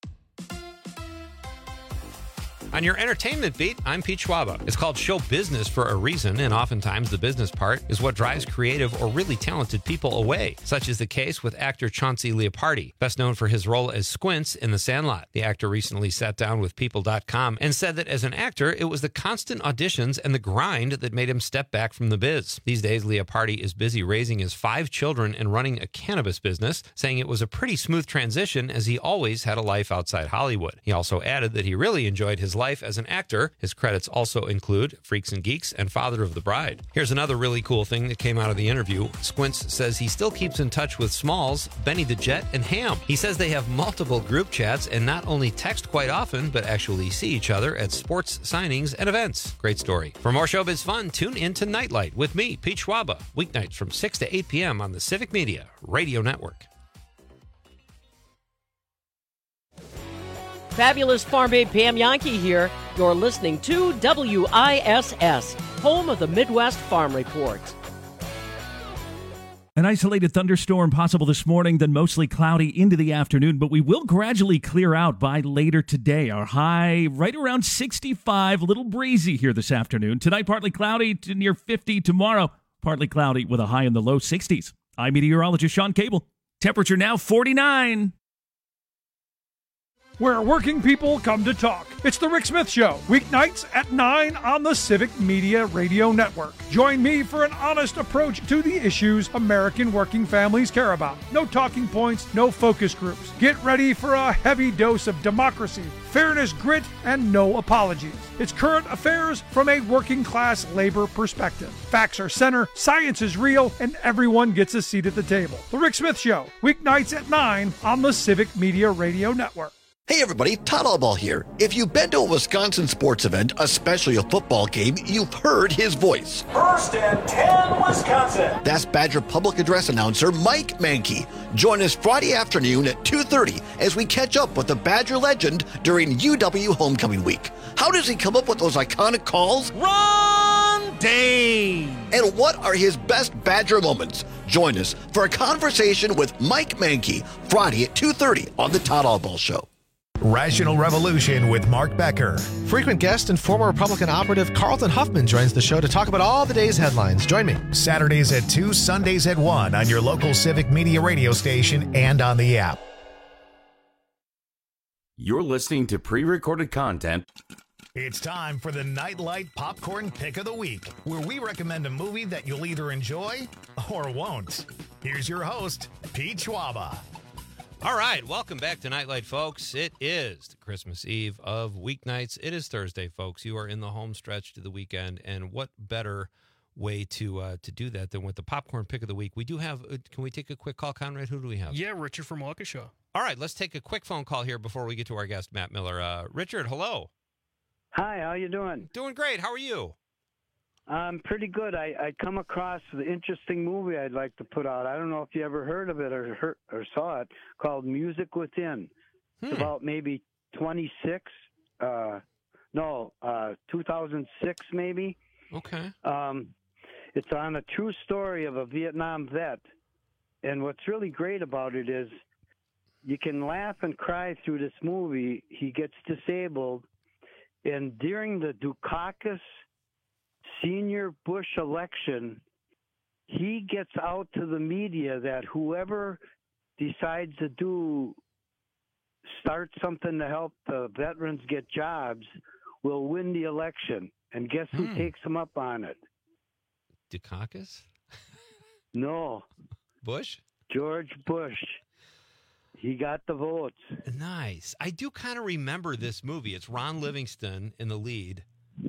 On your entertainment beat, I'm Pete Schwaba. It's called show business for a reason, and oftentimes the business part is what drives creative or really talented people away. Such is the case with actor Chauncey Leopardi, best known for his role as Squints in The Sandlot. The actor recently sat down with People dot com and said that as an actor, it was the constant auditions and the grind that made him step back from the biz. These days, Leopardi is busy raising his five children and running a cannabis business, saying it was a pretty smooth transition as he always had a life outside Hollywood. He also added that he really enjoyed his life as an actor. His credits also include Freaks and Geeks and Father of the Bride. Here's another really cool thing that came out of the interview. Squints says he still keeps in touch with Smalls, Benny the Jet, and Ham. He says they have multiple group chats and not only text quite often, but actually see each other at sports signings and events. Great story. For more showbiz fun, tune in to Nightlight with me, Pete Schwaba, weeknights from six to eight p.m. on the Civic Media Radio Network. Fabulous Farm Babe Pam Yankee here. You're listening to W I S S, home of the Midwest Farm Report. An isolated thunderstorm possible this morning, then mostly cloudy into the afternoon, but we will gradually clear out by later today. Our high right around sixty-five, a little breezy here this afternoon. Tonight, partly cloudy to near fifty. Tomorrow, partly cloudy with a high in the low sixties. I'm meteorologist Sean Cable. Temperature now forty-nine. Where working people come to talk. It's the Rick Smith Show, weeknights at nine on the Civic Media Radio Network. Join me for an honest approach to the issues American working families care about. No talking points, no focus groups. Get ready for a heavy dose of democracy, fairness, grit, and no apologies. It's current affairs from a working class labor perspective. Facts are center, science is real, and everyone gets a seat at the table. The Rick Smith Show, weeknights at nine on the Civic Media Radio Network. Hey everybody, Todd Albaugh here. If you've been to a Wisconsin sports event, especially a football game, you've heard his voice. First and ten, Wisconsin. That's Badger public address announcer Mike Mankey. Join us Friday afternoon at two thirty as we catch up with the Badger legend during U W Homecoming Week. How does he come up with those iconic calls? Ron Dane! And what are his best Badger moments? Join us for a conversation with Mike Mankey Friday at two thirty on the Todd Albaugh Show. Rational Revolution with Mark Becker. Frequent guest and former Republican operative Carlton Huffman joins the show to talk about all the day's headlines. Join me. Saturdays at two, Sundays at one on your local Civic Media radio station and on the app. You're listening to pre-recorded content. It's time for the Nightlight Popcorn Pick of the Week, where we recommend a movie that you'll either enjoy or won't. Here's your host, Pete Schwaba. All right, welcome back to Nightlight, folks. It is the Christmas Eve of weeknights. It is Thursday, folks. You are in the home stretch to the weekend, and what better way to uh, to do that than with the Popcorn Pick of the Week? We do have, uh, can we take a quick call, Conrad? Who do we have? Yeah, Richard from Waukesha. All right, let's take a quick phone call here before we get to our guest, Matt Miller. Uh, Richard, hello. Hi, how you doing? Doing great. How are you? I'm pretty good. I, I come across the interesting movie I'd like to put out. I don't know if you ever heard of it or heard, or saw it, called Music Within. Hmm. It's about maybe twenty-six, uh, no, uh, two thousand six maybe. Okay. Um, it's on a true story of a Vietnam vet. And what's really great about it is you can laugh and cry through this movie. He gets disabled. And during the Dukakis senior Bush election, he gets out to the media that whoever decides to do, start something to help the veterans get jobs will win the election. And guess who Hmm. takes him up on it? Dukakis? No. Bush? George Bush. He got the votes. Nice. I do kind of remember this movie. It's Ron Livingston in the lead,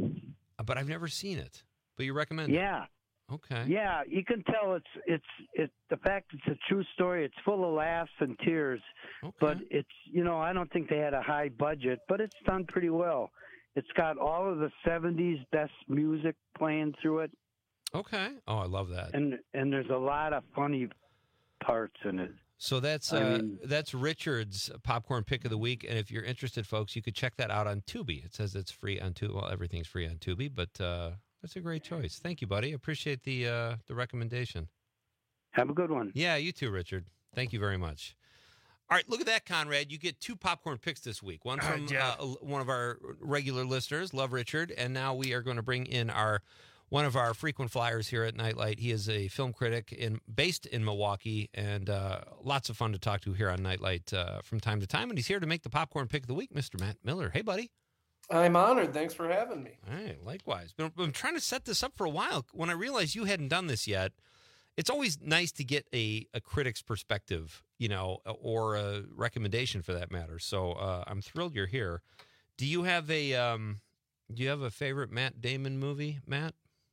but I've never seen it. But you recommend Yeah. it? Okay. Yeah, you can tell it's it's it the fact it's a true story. It's full of laughs and tears, but it's you know I don't think they had a high budget, but it's done pretty well. It's got all of the seventies best music playing through it, Okay. Oh, I love that. and and there's a lot of funny parts in it. So that's I uh, mean- that's Richard's Popcorn Pick of the Week, and if you're interested, folks, you could check that out on Tubi. It says it's free on Tubi. Well, everything's free on Tubi, but uh, that's a great choice. Thank you, buddy. Appreciate the uh, the recommendation. Have a good one. Yeah, you too, Richard. Thank you very much. All right, look at that, Conrad. You get two popcorn picks this week. One Uh, from yeah. uh, one of our regular listeners, Love Richard, and now we are going to bring in our one of our frequent flyers here at Nightlight. He is a film critic in based in Milwaukee, and uh, lots of fun to talk to here on Nightlight uh, from time to time. And he's here to make the popcorn pick of the week, Mister Matt Miller. Hey, buddy. I'm honored. Thanks for having me. Hey, likewise. Been, been trying to set this up for a while. When I realized you hadn't done this yet, it's always nice to get a, a critic's perspective, you know, or a recommendation for that matter. So uh, I'm thrilled you're here. Do you have a um, do you have a favorite Matt Damon movie, Matt?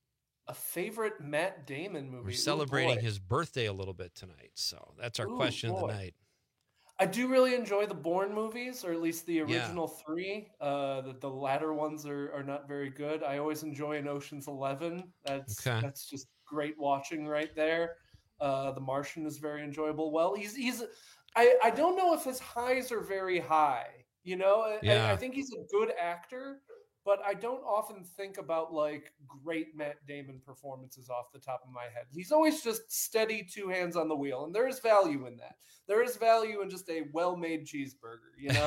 A favorite Matt Damon movie. We're Ooh, celebrating boy. his birthday a little bit tonight, so that's our Ooh, question of boy. the night. I do really enjoy the Bourne movies, or at least the Yeah. original three. Uh, the, the latter ones are, are not very good. I always enjoy an Ocean's Eleven. That's Okay. that's just great watching right there. Uh, the Martian is very enjoyable. Well, he's he's. I, I don't know if his highs are very high. You know, I- Yeah. I, I think he's a good actor, but I don't often think about like great Matt Damon performances off the top of my head. He's always just steady, two hands on the wheel, and there is value in that. There is value in just a well-made cheeseburger, you know?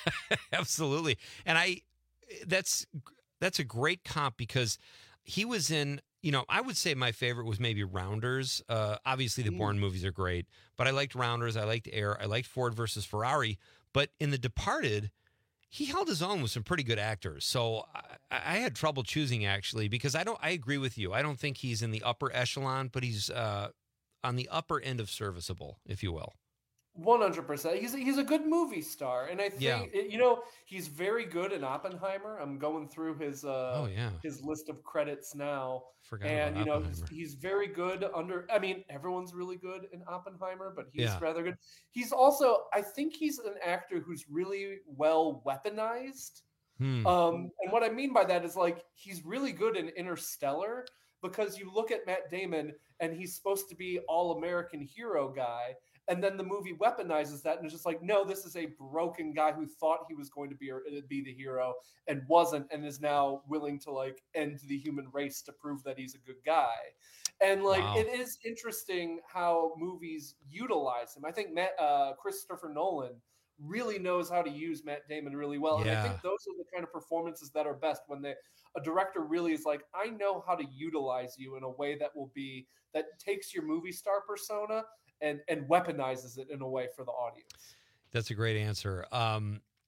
Absolutely. And I that's that's a great comp because he was in, you know, I would say my favorite was maybe Rounders. Uh, obviously the Bourne movies are great, but I liked Rounders, I liked Air, I liked Ford versus Ferrari, but in The Departed, he held his own with some pretty good actors. So I, I had trouble choosing actually because I don't I agree with you. I don't think he's in the upper echelon, but he's uh, on the upper end of serviceable, if you will. one hundred percent. He's he's a good movie star, and I think Yeah. you know he's very good in Oppenheimer. I'm going through his uh Oh, yeah. his list of credits now, Forgot and about you know he's, Oppenheimer. he's very good under. I mean, everyone's really good in Oppenheimer, but he's Yeah. rather good. He's also, I think, he's an actor who's really well weaponized. Hmm. Um, and what I mean by that is like he's really good in Interstellar because you look at Matt Damon and he's supposed to be all American hero guy, and then the movie weaponizes that and it's just like, no, this is a broken guy who thought he was going to be be the hero and wasn't, and is now willing to like end the human race to prove that he's a good guy. And like Wow. it is interesting how movies utilize him. I think Matt uh, Christopher Nolan really knows how to use Matt Damon really well. And I Yeah. think those are the kind of performances that are best when they a director really is like, I know how to utilize you in a way that will be that takes your movie star persona and and weaponizes it in a way for the audience. That's a great answer. Um,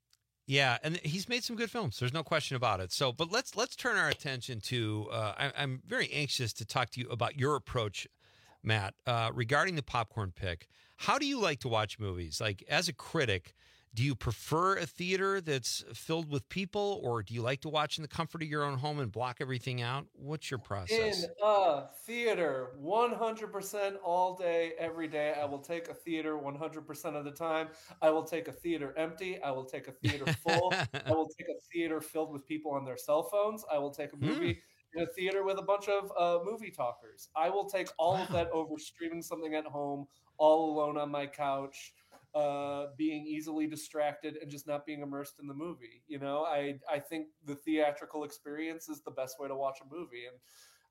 Yeah, and he's made some good films. There's no question about it. So, but let's let's turn our attention to. Uh, I, I'm very anxious to talk to you about your approach, Matt, uh, regarding the popcorn pick. How do you like to watch movies? Like, as a critic, do you prefer a theater that's filled with people, or do you like to watch in the comfort of your own home and block everything out? What's your process? In a theater, one hundred percent all day, every day. I will take a theater one hundred percent of the time. I will take a theater empty. I will take a theater full. I will take a theater filled with people on their cell phones. I will take a movie mm. in a theater with a bunch of uh, movie talkers. I will take all wow. of that over streaming something at home, all alone on my couch, uh, being easily distracted and just not being immersed in the movie. You know, I, I think the theatrical experience is the best way to watch a movie. And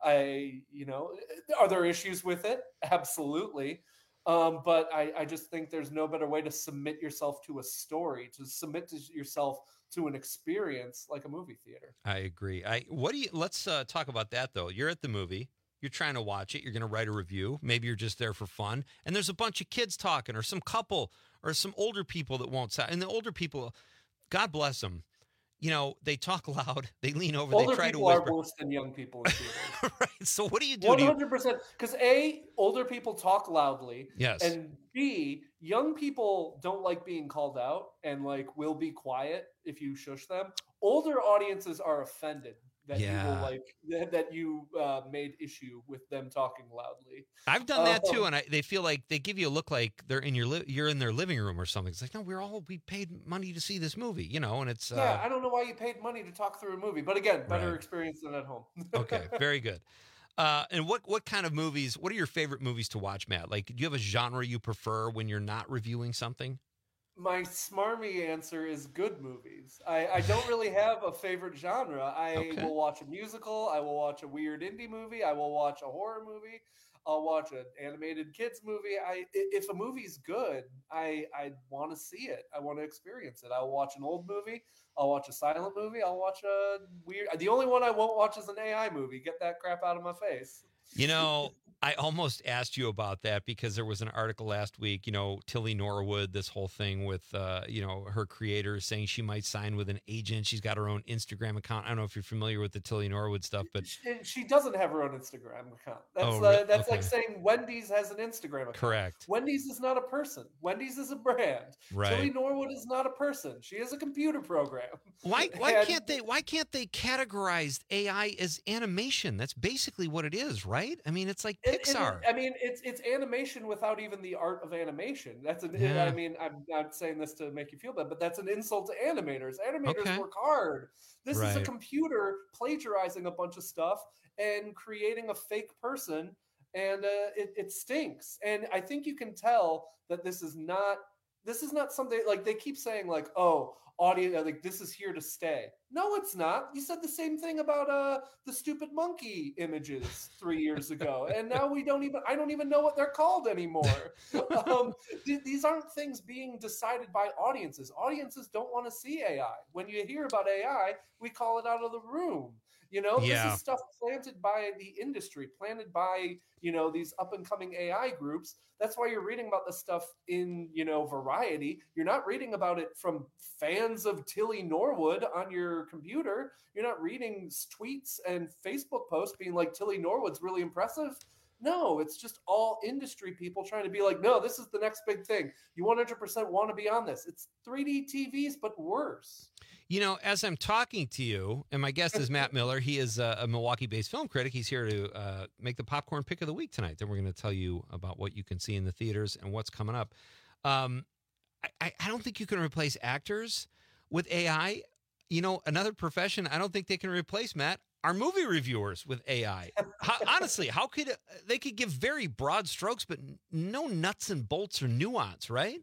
I, you know, are there issues with it? Absolutely. Um, but I, I just think there's no better way to submit yourself to a story, to submit to yourself to an experience like a movie theater. I agree. I, what do you, let's uh, talk about that though. You're at the movie. You're trying to watch it. You're going to write a review. Maybe you're just there for fun. And there's a bunch of kids talking or some couple or some older people that won't stop. And the older people, God bless them, you know, they talk loud. They lean over. Older they try people to whisper. are worse than young people in theaters. Right. So what do you do? one hundred percent. Because A, older people talk loudly. Yes. And B, young people don't like being called out and like will be quiet if you shush them. Older audiences are offended that yeah. you will like that you uh, made issue with them talking loudly. I've done that um, too, and I, they feel like they give you a look like they're in your li- you're in their living room or something. It's like, no, we're all we paid money to see this movie, you know, and it's yeah. Uh, I don't know why you paid money to talk through a movie, but again, better right. experience than at home. Okay, very good. Uh, and what what kind of movies? What are your favorite movies to watch, Matt? Like, do you have a genre you prefer when you're not reviewing something? My smarmy answer is good movies. I, I don't really have a favorite genre. I Okay. will watch a musical. I will watch a weird indie movie. I will watch a horror movie. I'll watch an animated kids movie. I if a movie's good, I I want to see it. I want to experience it. I'll watch an old movie. I'll watch a silent movie. I'll watch a weird. The only one I won't watch is an A I movie. Get that crap out of my face. You know, I almost asked you about that because there was an article last week, you know, Tilly Norwood, this whole thing with, uh, you know, her creator saying she might sign with an agent. She's got her own Instagram account. I don't know if you're familiar with the Tilly Norwood stuff, but she, she doesn't have her own Instagram account. That's Oh, uh, re- that's okay. like saying Wendy's has an Instagram account. Correct. Wendy's is not a person. Wendy's is a brand. Right. Tilly Norwood is not a person. She is a computer program. Why why And- can't they why can't they categorize A I as animation? That's basically what it is, right? I mean, it's like It- it- Pixar. I mean, it's it's animation without even the art of animation. That's an. Yeah. I mean, I'm not saying this to make you feel bad, but that's an insult to animators. Animators Okay. work hard. This is a Right. computer plagiarizing a bunch of stuff and creating a fake person, and uh, it, it stinks. And I think you can tell that this is not. This is not something like they keep saying like, oh, audio, like this is here to stay. No, it's not. You said the same thing about uh the stupid monkey images three years ago, and now we don't even. I don't even know what they're called anymore. um, th- these aren't things being decided by audiences. Audiences don't want to see A I. When you hear about A I, we call it out of the room. You know, Yeah. this is stuff planted by the industry, planted by, you know, these up and coming A I groups. That's why you're reading about this stuff in, you know, Variety. You're not reading about it from fans of Tilly Norwood on your computer. You're not reading tweets and Facebook posts being like, Tilly Norwood's really impressive. No, it's just all industry people trying to be like, no, this is the next big thing. You one hundred percent want to be on this. It's three D T Vs, but worse. You know, as I'm talking to you, and my guest is Matt Miller. He is a, a Milwaukee-based film critic. He's here to uh, make the popcorn pick of the week tonight. Then we're going to tell you about what you can see in the theaters and what's coming up. Um, I, I don't think you can replace actors with A I. You know, another profession I don't think they can replace, Matt, are movie reviewers with A I. How, honestly, how could they could give very broad strokes, but no nuts and bolts or nuance, right?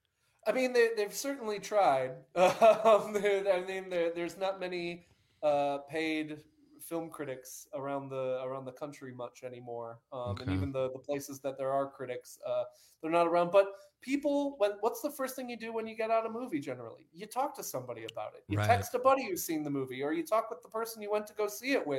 I mean, they, they've certainly tried. Um, there- I mean, there, there's not many uh, paid film critics around the around the country much anymore, um, and Okay. even the, the places that there are critics, uh, they're not around. But people, when what's the first thing you do when you get out a movie? Generally, you talk to somebody about it. You Right. text a buddy who's seen the movie, or you talk with the person you went to go see it with.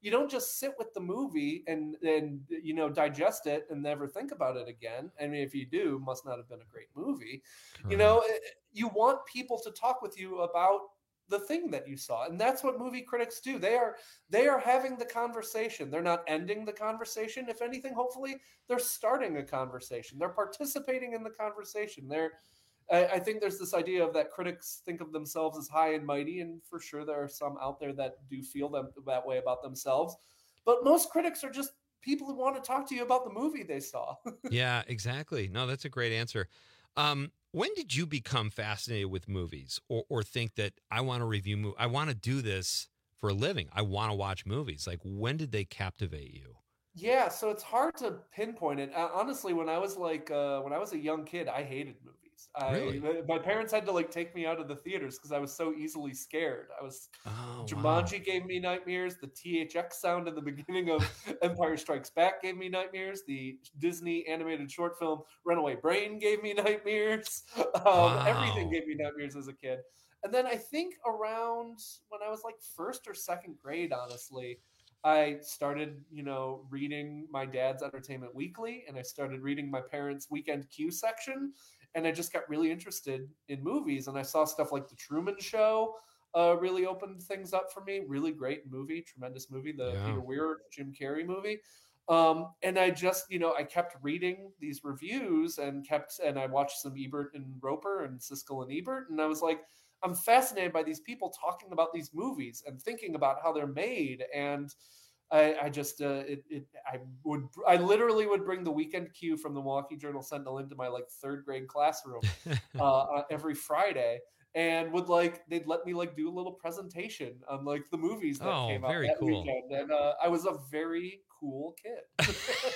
you don't just sit with the movie and, and, you know, digest it and never think about it again. I mean, if you do, it must not have been a great movie. Correct. You know, you want people to talk with you about the thing that you saw. And that's what movie critics do. They are, they are having the conversation. They're not ending the conversation. If anything, hopefully they're starting a conversation. They're participating in the conversation. They're, I, I think there's this idea of that critics think of themselves as high and mighty. And for sure, there are some out there that do feel them that way about themselves. But most critics are just people who want to talk to you about the movie they saw. Yeah, exactly. No, that's a great answer. Um, When did you become fascinated with movies or, or think that I want to review movies? I want to do this for a living. I want to watch movies. Like, when did they captivate you? Yeah, so it's hard to pinpoint it. Uh, honestly, when I was like, uh, when I was a young kid, I hated movies. I, Really? My parents had to like take me out of the theaters because I was so easily scared. I was Oh, Jumanji gave me nightmares. The T H X sound in the beginning of Empire Strikes Back gave me nightmares. The Disney animated short film Runaway Brain gave me nightmares. Um, Wow. Everything gave me nightmares as a kid. And then I think around when I was like first or second grade, honestly, I started, you know, reading my dad's Entertainment Weekly, and I started reading my parents' Weekend Q section, and I just got really interested in movies. And I saw stuff like The Truman Show uh, really opened things up for me. Really great movie, tremendous movie, the Yeah. Peter Weir, Jim Carrey movie. Um, and I just, you know, I kept reading these reviews and kept, and I watched some Ebert and Roper and Siskel and Ebert, and I was like, I'm fascinated by these people talking about these movies and thinking about how they're made. And I, I just, uh, it, it, I would, I literally would bring the Weekend Q from the Milwaukee Journal Sentinel into my like third grade classroom uh, every Friday, and would like, they'd let me like do a little presentation on like the movies that Oh, came out very that cool. weekend. And uh, I was a very cool kid.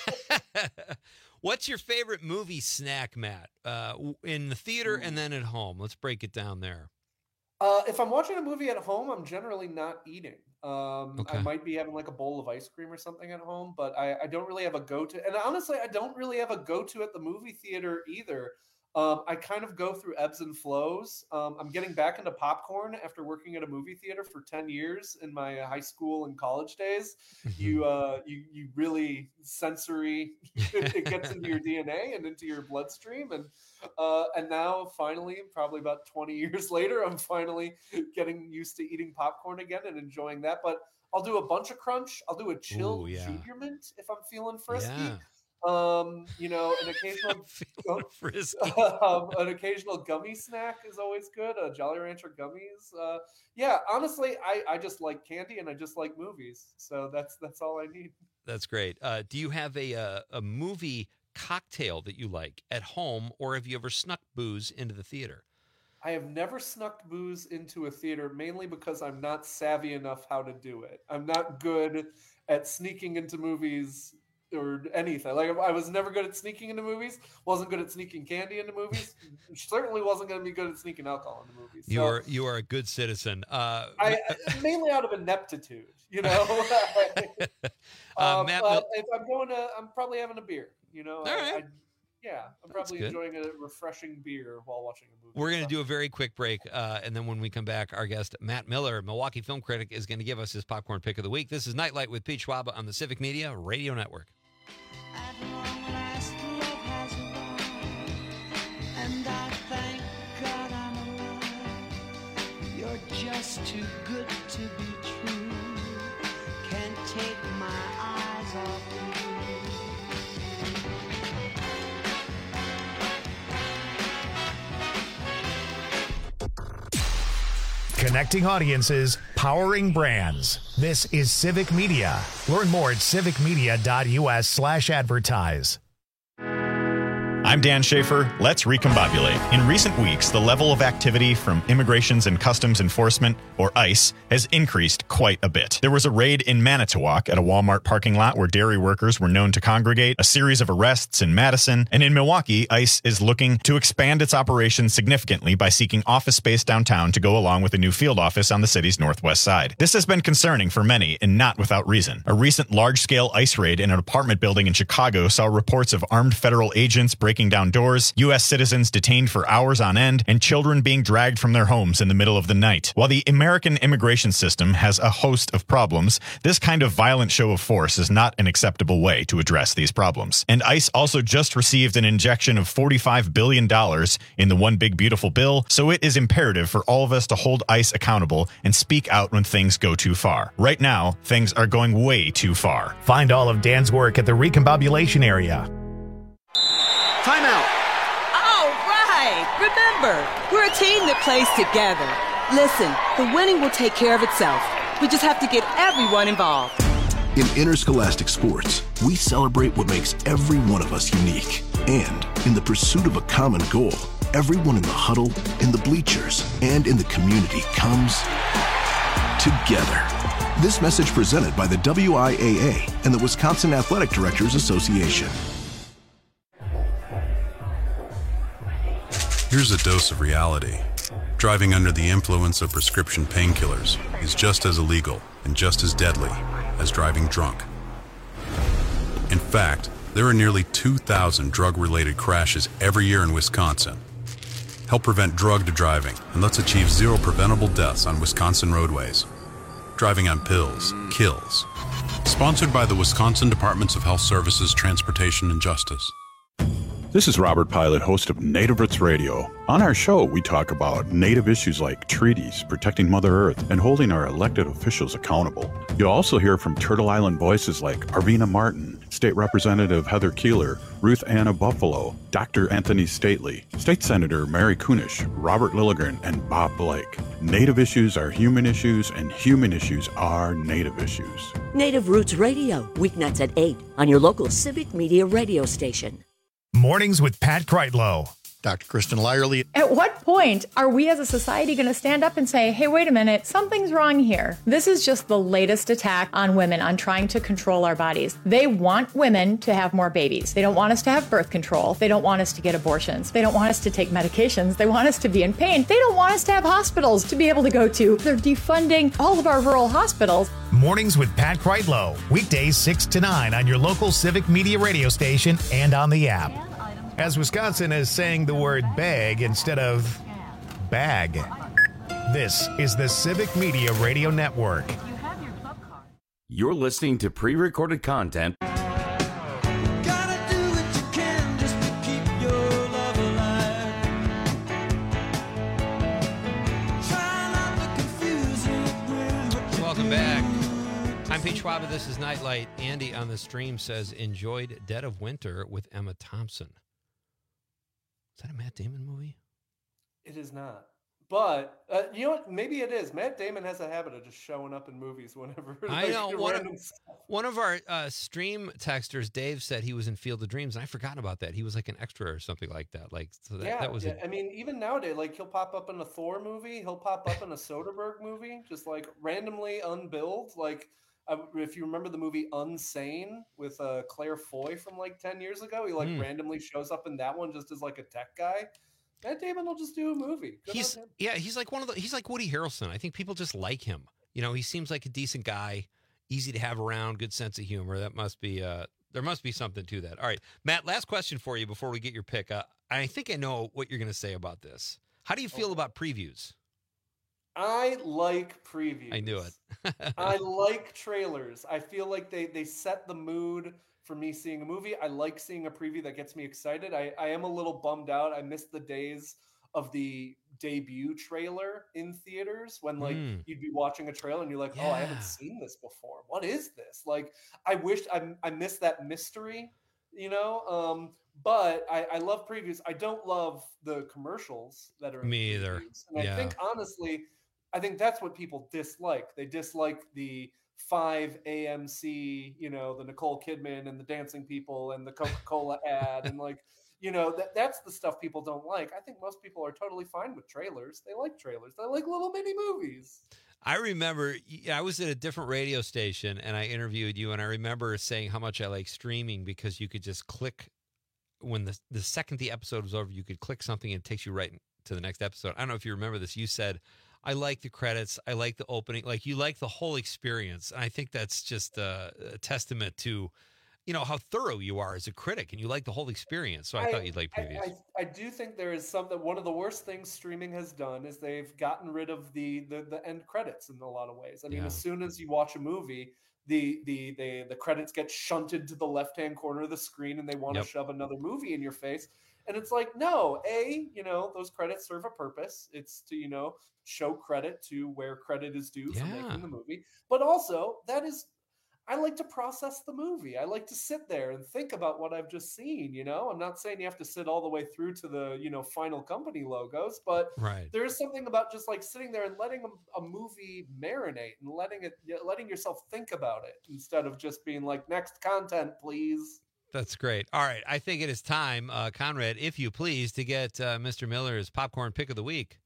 What's your favorite movie snack, Matt? Uh, w- in the theater and then at home? Let's break it down there. Uh, if I'm watching a movie at home, I'm generally not eating. Um, Okay. I might be having like a bowl of ice cream or something at home, but I, I don't really have a go-to. And honestly, I don't really have a go-to at the movie theater either. Um, I kind of go through ebbs and flows. Um, I'm getting back into popcorn after working at a movie theater for ten years in my high school and college days. You, uh, you, you really sensory, it gets into your D N A and into your bloodstream. And, uh, and now finally, probably about twenty years later, I'm finally getting used to eating popcorn again and enjoying that. But I'll do a bunch of crunch. I'll do a chilled Ooh, yeah. junior mint if I'm feeling frisky. Yeah. Um, you know, an occasional frisky. um, an occasional gummy snack is always good. Uh, Jolly Rancher gummies. Uh, yeah, honestly, I, I just like candy and I just like movies. So that's that's all I need. That's great. Uh, do you have a, a a movie cocktail that you like at home, or have you ever snuck booze into the theater? I have never snuck booze into a theater, mainly because I'm not savvy enough how to do it. I'm not good at sneaking into movies or anything. Like I was never good at sneaking into movies. Wasn't good at sneaking candy into movies. Certainly wasn't going to be good at sneaking alcohol into movies. You So are you are a good citizen. Uh, I mainly out of ineptitude, you know. Uh, um, Matt but Mil- if I'm going to, I'm probably having a beer. You know, All I, right. I, yeah, I'm probably good. enjoying a refreshing beer while watching a movie. We're going to do a very quick break, uh, and then when we come back, our guest, Matt Miller, Milwaukee film critic, is going to give us his popcorn pick of the week. This is Nightlight with Pete Schwab on the Civic Media Radio Network. And I thank God I'm alive. You're just too good to be true. Can't take my eyes off you. Connecting audiences, powering brands. This is Civic Media. Learn more at civicmedia.us slash advertise. I'm Dan Schaefer. Let's recombobulate. In recent weeks, the level of activity from Immigrations and Customs Enforcement, or ICE, has increased quite a bit. There was a raid in Manitowoc at a Walmart parking lot where dairy workers were known to congregate, a series of arrests in Madison, and in Milwaukee, ICE is looking to expand its operations significantly by seeking office space downtown to go along with a new field office on the city's northwest side. This has been concerning for many, and not without reason. A recent large-scale ICE raid in an apartment building in Chicago saw reports of armed federal agents breaking breaking down doors, U S citizens detained for hours on end, and children being dragged from their homes in the middle of the night. While the American immigration system has a host of problems, this kind of violent show of force is not an acceptable way to address these problems. And ICE also just received an injection of forty-five billion dollars in the One Big Beautiful Bill, so it is imperative for all of us to hold ICE accountable and speak out when things go too far. Right now, things are going way too far. Find all of Dan's work at the Recombobulation area. Timeout. All right. Remember, we're a team that plays together. Listen, the winning will take care of itself. We just have to get everyone involved. In interscholastic sports, we celebrate what makes every one of us unique. And in the pursuit of a common goal, everyone in the huddle, in the bleachers, and in the community comes together. This message presented by the W I A A and the Wisconsin Athletic Directors Association. Here's a dose of reality. Driving under the influence of prescription painkillers is just as illegal and just as deadly as driving drunk. In fact, there are nearly two thousand drug-related crashes every year in Wisconsin. Help prevent drug driving and let's achieve zero preventable deaths on Wisconsin roadways. Driving on pills kills. Sponsored by the Wisconsin Departments of Health Services, Transportation, and Justice. This is Robert Pilot, host of Native Roots Radio. On our show, we talk about Native issues like treaties, protecting Mother Earth, and holding our elected officials accountable. You'll also hear from Turtle Island voices like Arvina Martin, State Representative Heather Keeler, Ruth Anna Buffalo, Doctor Anthony Stately, State Senator Mary Kunish, Robert Lilligren, and Bob Blake. Native issues are human issues, and human issues are Native issues. Native Roots Radio, weeknights at eight on your local Civic Media radio station. Mornings with Pat Kreitlow. Doctor Kristen Lyerly. At what point are we as a society going to stand up and say, hey, wait a minute, something's wrong here? This is just the latest attack on women, on trying to control our bodies. They want women to have more babies. They don't want us to have birth control. They don't want us to get abortions. They don't want us to take medications. They want us to be in pain. They don't want us to have hospitals to be able to go to. They're defunding all of our rural hospitals. Mornings with Pat Kreitlow. Weekdays six to nine on your local Civic Media radio station and on the app. As Wisconsin is saying the word bag instead of bag. This is the Civic Media Radio Network. You're listening to pre-recorded content. Welcome back. I'm Pete Schwab. This is Nightlight. Andy on the stream says, enjoyed Dead of Winter with Emma Thompson. Is that a Matt Damon movie? It is not. But, uh, you know what? Maybe it is. Matt Damon has a habit of just showing up in movies whenever. I like, know. One of, stuff. one of our uh, stream texters, Dave, said he was in Field of Dreams, and I forgot about that. He was like an extra or something like that. Like, so that, yeah, that was yeah. a, I mean, even nowadays, like, he'll pop up in a Thor movie. He'll pop up in a Soderbergh movie, just, like, randomly unbilled. Like, uh, if you remember the movie Unsane with uh, Claire Foy from, like, ten years ago, he, like, Mm. randomly shows up in that one just as, like, a tech guy. Matt Damon will just do a movie. Good he's on him. yeah, he's like one of the he's like Woody Harrelson. I think people just like him. You know, he seems like a decent guy, easy to have around, good sense of humor. That must be uh there must be something to that. All right, Matt, last question for you before we get your pick. Uh, I think I know what you're going to say about this. How do you feel Okay. about previews? I like previews. I knew it. I like trailers. I feel like they they set the mood for me seeing a movie. I like seeing a preview that gets me excited. I, I am a little bummed out. I missed the days of the debut trailer in theaters when like Mm. you'd be watching a trailer and you're like, oh, I Yeah. haven't seen this before. What is this? Like, I wish I, I missed that mystery, you know? Um, but I, I love previews. I don't love the commercials that are in Me either. previews. And Yeah. I think honestly, I think that's what people dislike. They dislike the five A M C, you know, the Nicole Kidman and the dancing people and the Coca-Cola ad and like, you know, that that's the stuff people don't like. I think most people are totally fine with trailers. They like trailers. They like little mini movies. I remember I was at a different radio station and I interviewed you, and I remember saying how much I like streaming because you could just click when the the second the episode was over, you could click something and it takes you right to the next episode. I don't know if you remember this. You said, I like the credits. I like the opening. Like, you like the whole experience. And I think that's just a, a testament to you know, how thorough you are as a critic, and you like the whole experience. So I, I thought you'd like previews. I, I, I do think there is something. One of the worst things streaming has done is they've gotten rid of the the, the end credits in a lot of ways. I mean, Yeah. as soon as you watch a movie, the the the the credits get shunted to the left hand corner of the screen, and they want Yep. to shove another movie in your face. And it's like, no, A, you know, those credits serve a purpose. It's to, you know, show credit to where credit is due for Yeah. making the movie. But also, that is, I like to process the movie. I like to sit there and think about what I've just seen, you know? I'm not saying you have to sit all the way through to the, you know, final company logos, but Right. there is something about just like sitting there and letting a, a movie marinate and letting it, letting yourself think about it instead of just being like, next content, please. That's great. All right. I think it is time, uh, Conrad, if you please, to get uh, Mister Miller's popcorn pick of the week.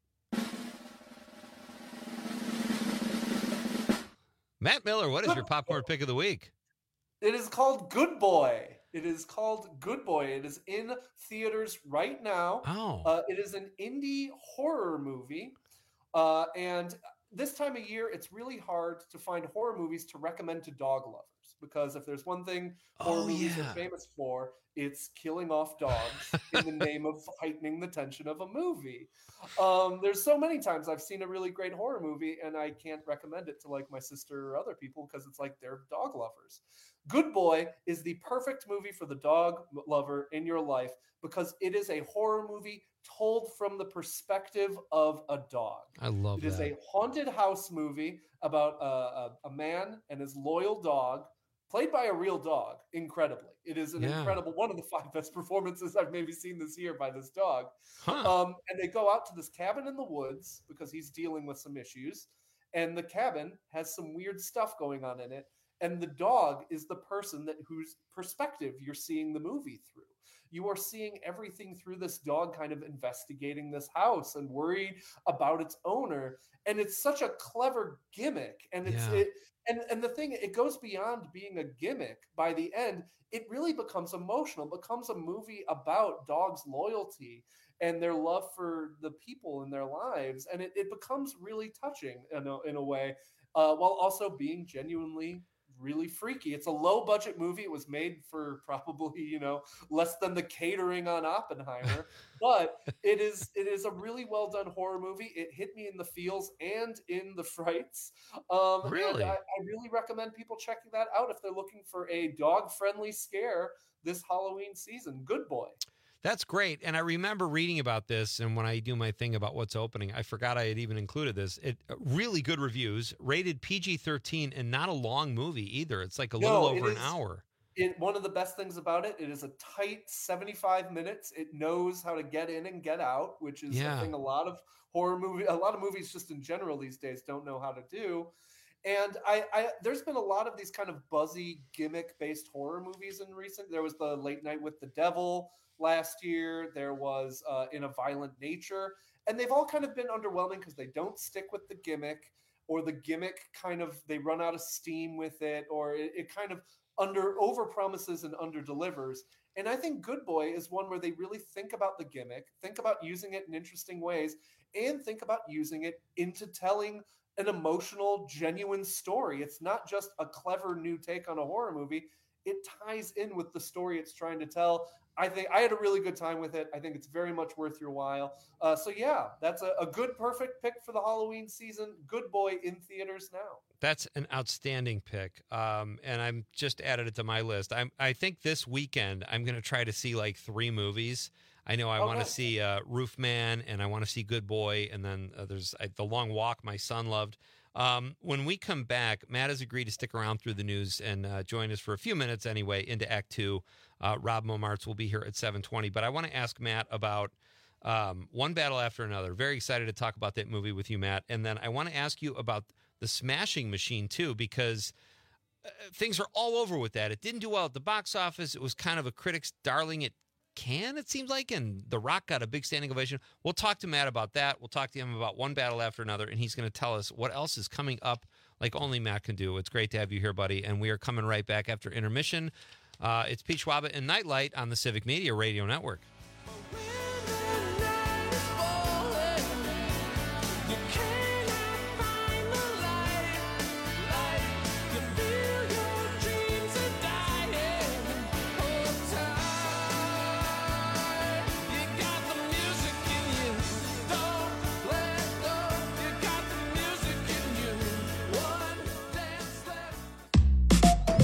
Matt Miller, what is your popcorn pick of the week? It is called Good Boy. It is called Good Boy. It is in theaters right now. Oh. Uh, it is an indie horror movie. Uh, and this time of year, it's really hard to find horror movies to recommend to dog lovers. Because if there's one thing horror Oh, movies yeah. are famous for, it's killing off dogs in the name of heightening the tension of a movie. Um, there's so many times I've seen a really great horror movie and I can't recommend it to like my sister or other people because it's like they're dog lovers. Good Boy is the perfect movie for the dog lover in your life because it is a horror movie told from the perspective of a dog. I love It is that. a haunted house movie about a, a, a man and his loyal dog, played by a real dog, incredibly. It is an Yeah. incredible, one of the five best performances I've maybe seen this year by this dog. Huh. Um, and they go out to this cabin in the woods because he's dealing with some issues. And the cabin has some weird stuff going on in it. And the dog is the person that whose perspective you're seeing the movie through. You are seeing everything through this dog kind of investigating this house and worried about its owner. And it's such a clever gimmick. And it's Yeah. it and, and the thing, it goes beyond being a gimmick. By the end, it really becomes emotional, becomes a movie about dogs' loyalty and their love for the people in their lives. And it, it becomes really touching in a, in a way, uh, while also being genuinely really freaky. It's a low budget movie. It was made for probably, you know, less than the catering on Oppenheimer, but it is it is a really well done horror movie. It hit me in the feels and in the frights. Um, Really? And I, I really recommend people checking that out if they're looking for a dog friendly scare this Halloween season. Good Boy. That's great. And I remember reading about this, and when I do my thing about what's opening, I forgot I had even included this. It really good reviews, rated P G thirteen, and not a long movie either. It's like a No, little it over an is- hour. It, one of the best things about it, it is a tight seventy-five minutes. It knows how to get in and get out, which is Yeah. a thing a lot of horror movie, a lot of movies just in general these days don't know how to do. And I, I there's been a lot of these kind of buzzy gimmick-based horror movies in recent. There was the Late Night with the Devil last year. There was uh, In a Violent Nature, and they've all kind of been underwhelming because they don't stick with the gimmick, or the gimmick kind of they run out of steam with it, or it, it kind of under over promises and under delivers. And I think Good Boy is one where they really think about the gimmick, think about using it in interesting ways, and think about using it into telling an emotional, genuine story. It's not just a clever new take on a horror movie. It ties in with the story it's trying to tell. I think I had a really good time with it. I think it's very much worth your while. Uh, so yeah, that's a, a good, perfect pick for the Halloween season. Good Boy in theaters now. That's an outstanding pick. Um, and I'm just added it to my list. I'm, I think this weekend I'm going to try to see like three movies. I know I want to Okay. see uh, Roof Man, and I want to see Good Boy, and then uh, there's uh, The Long Walk my son loved. Um, when we come back, Matt has agreed to stick around through the news and uh, join us for a few minutes anyway into Act Two. Uh, Rob Momartz will be here at seven twenty. But I want to ask Matt about um, One Battle After Another. Very excited to talk about that movie with you, Matt. And then I want to ask you about The Smashing Machine, too, because uh, things are all over with that. It didn't do well at the box office. It was kind of a critic's darling at Cannes, it seems like, and The Rock got a big standing ovation. We'll talk to Matt about that. We'll talk to him about One Battle After Another, and he's going to tell us what else is coming up like only Matt can do. It's great to have you here, buddy, and we are coming right back after intermission. Uh, it's Pete Schwaba and Nightlight on the Civic Media Radio Network.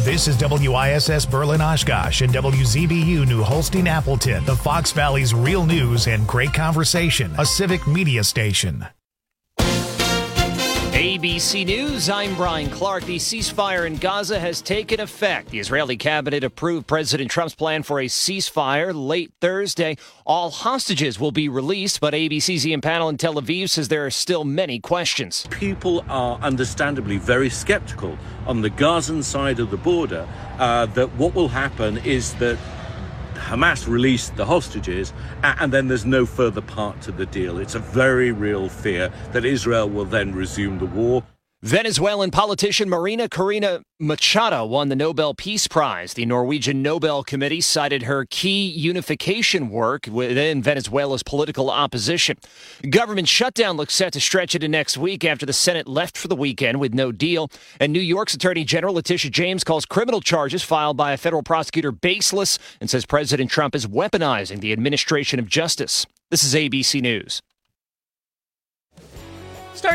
This is W I S S Berlin Oshkosh and W Z B U New Holstein Appleton, the Fox Valley's real news and great conversation, a civic media station. A B C News, I'm Brian Clark. The ceasefire in Gaza has taken effect. The Israeli cabinet approved President Trump's plan for a ceasefire late Thursday. All hostages will be released, but A B C's Ian Panel in Tel Aviv says there are still many questions. People are understandably very skeptical on the Gazan side of the border uh, that what will happen is that Hamas released the hostages, and then there's no further part to the deal. It's a very real fear that Israel will then resume the war. Venezuelan politician Marina Corina Machado won the Nobel Peace Prize. The Norwegian Nobel Committee cited her key unification work within Venezuela's political opposition. Government shutdown looks set to stretch into next week after the Senate left for the weekend with no deal. And New York's Attorney General Letitia James calls criminal charges filed by a federal prosecutor baseless and says President Trump is weaponizing the administration of justice. This is A B C News.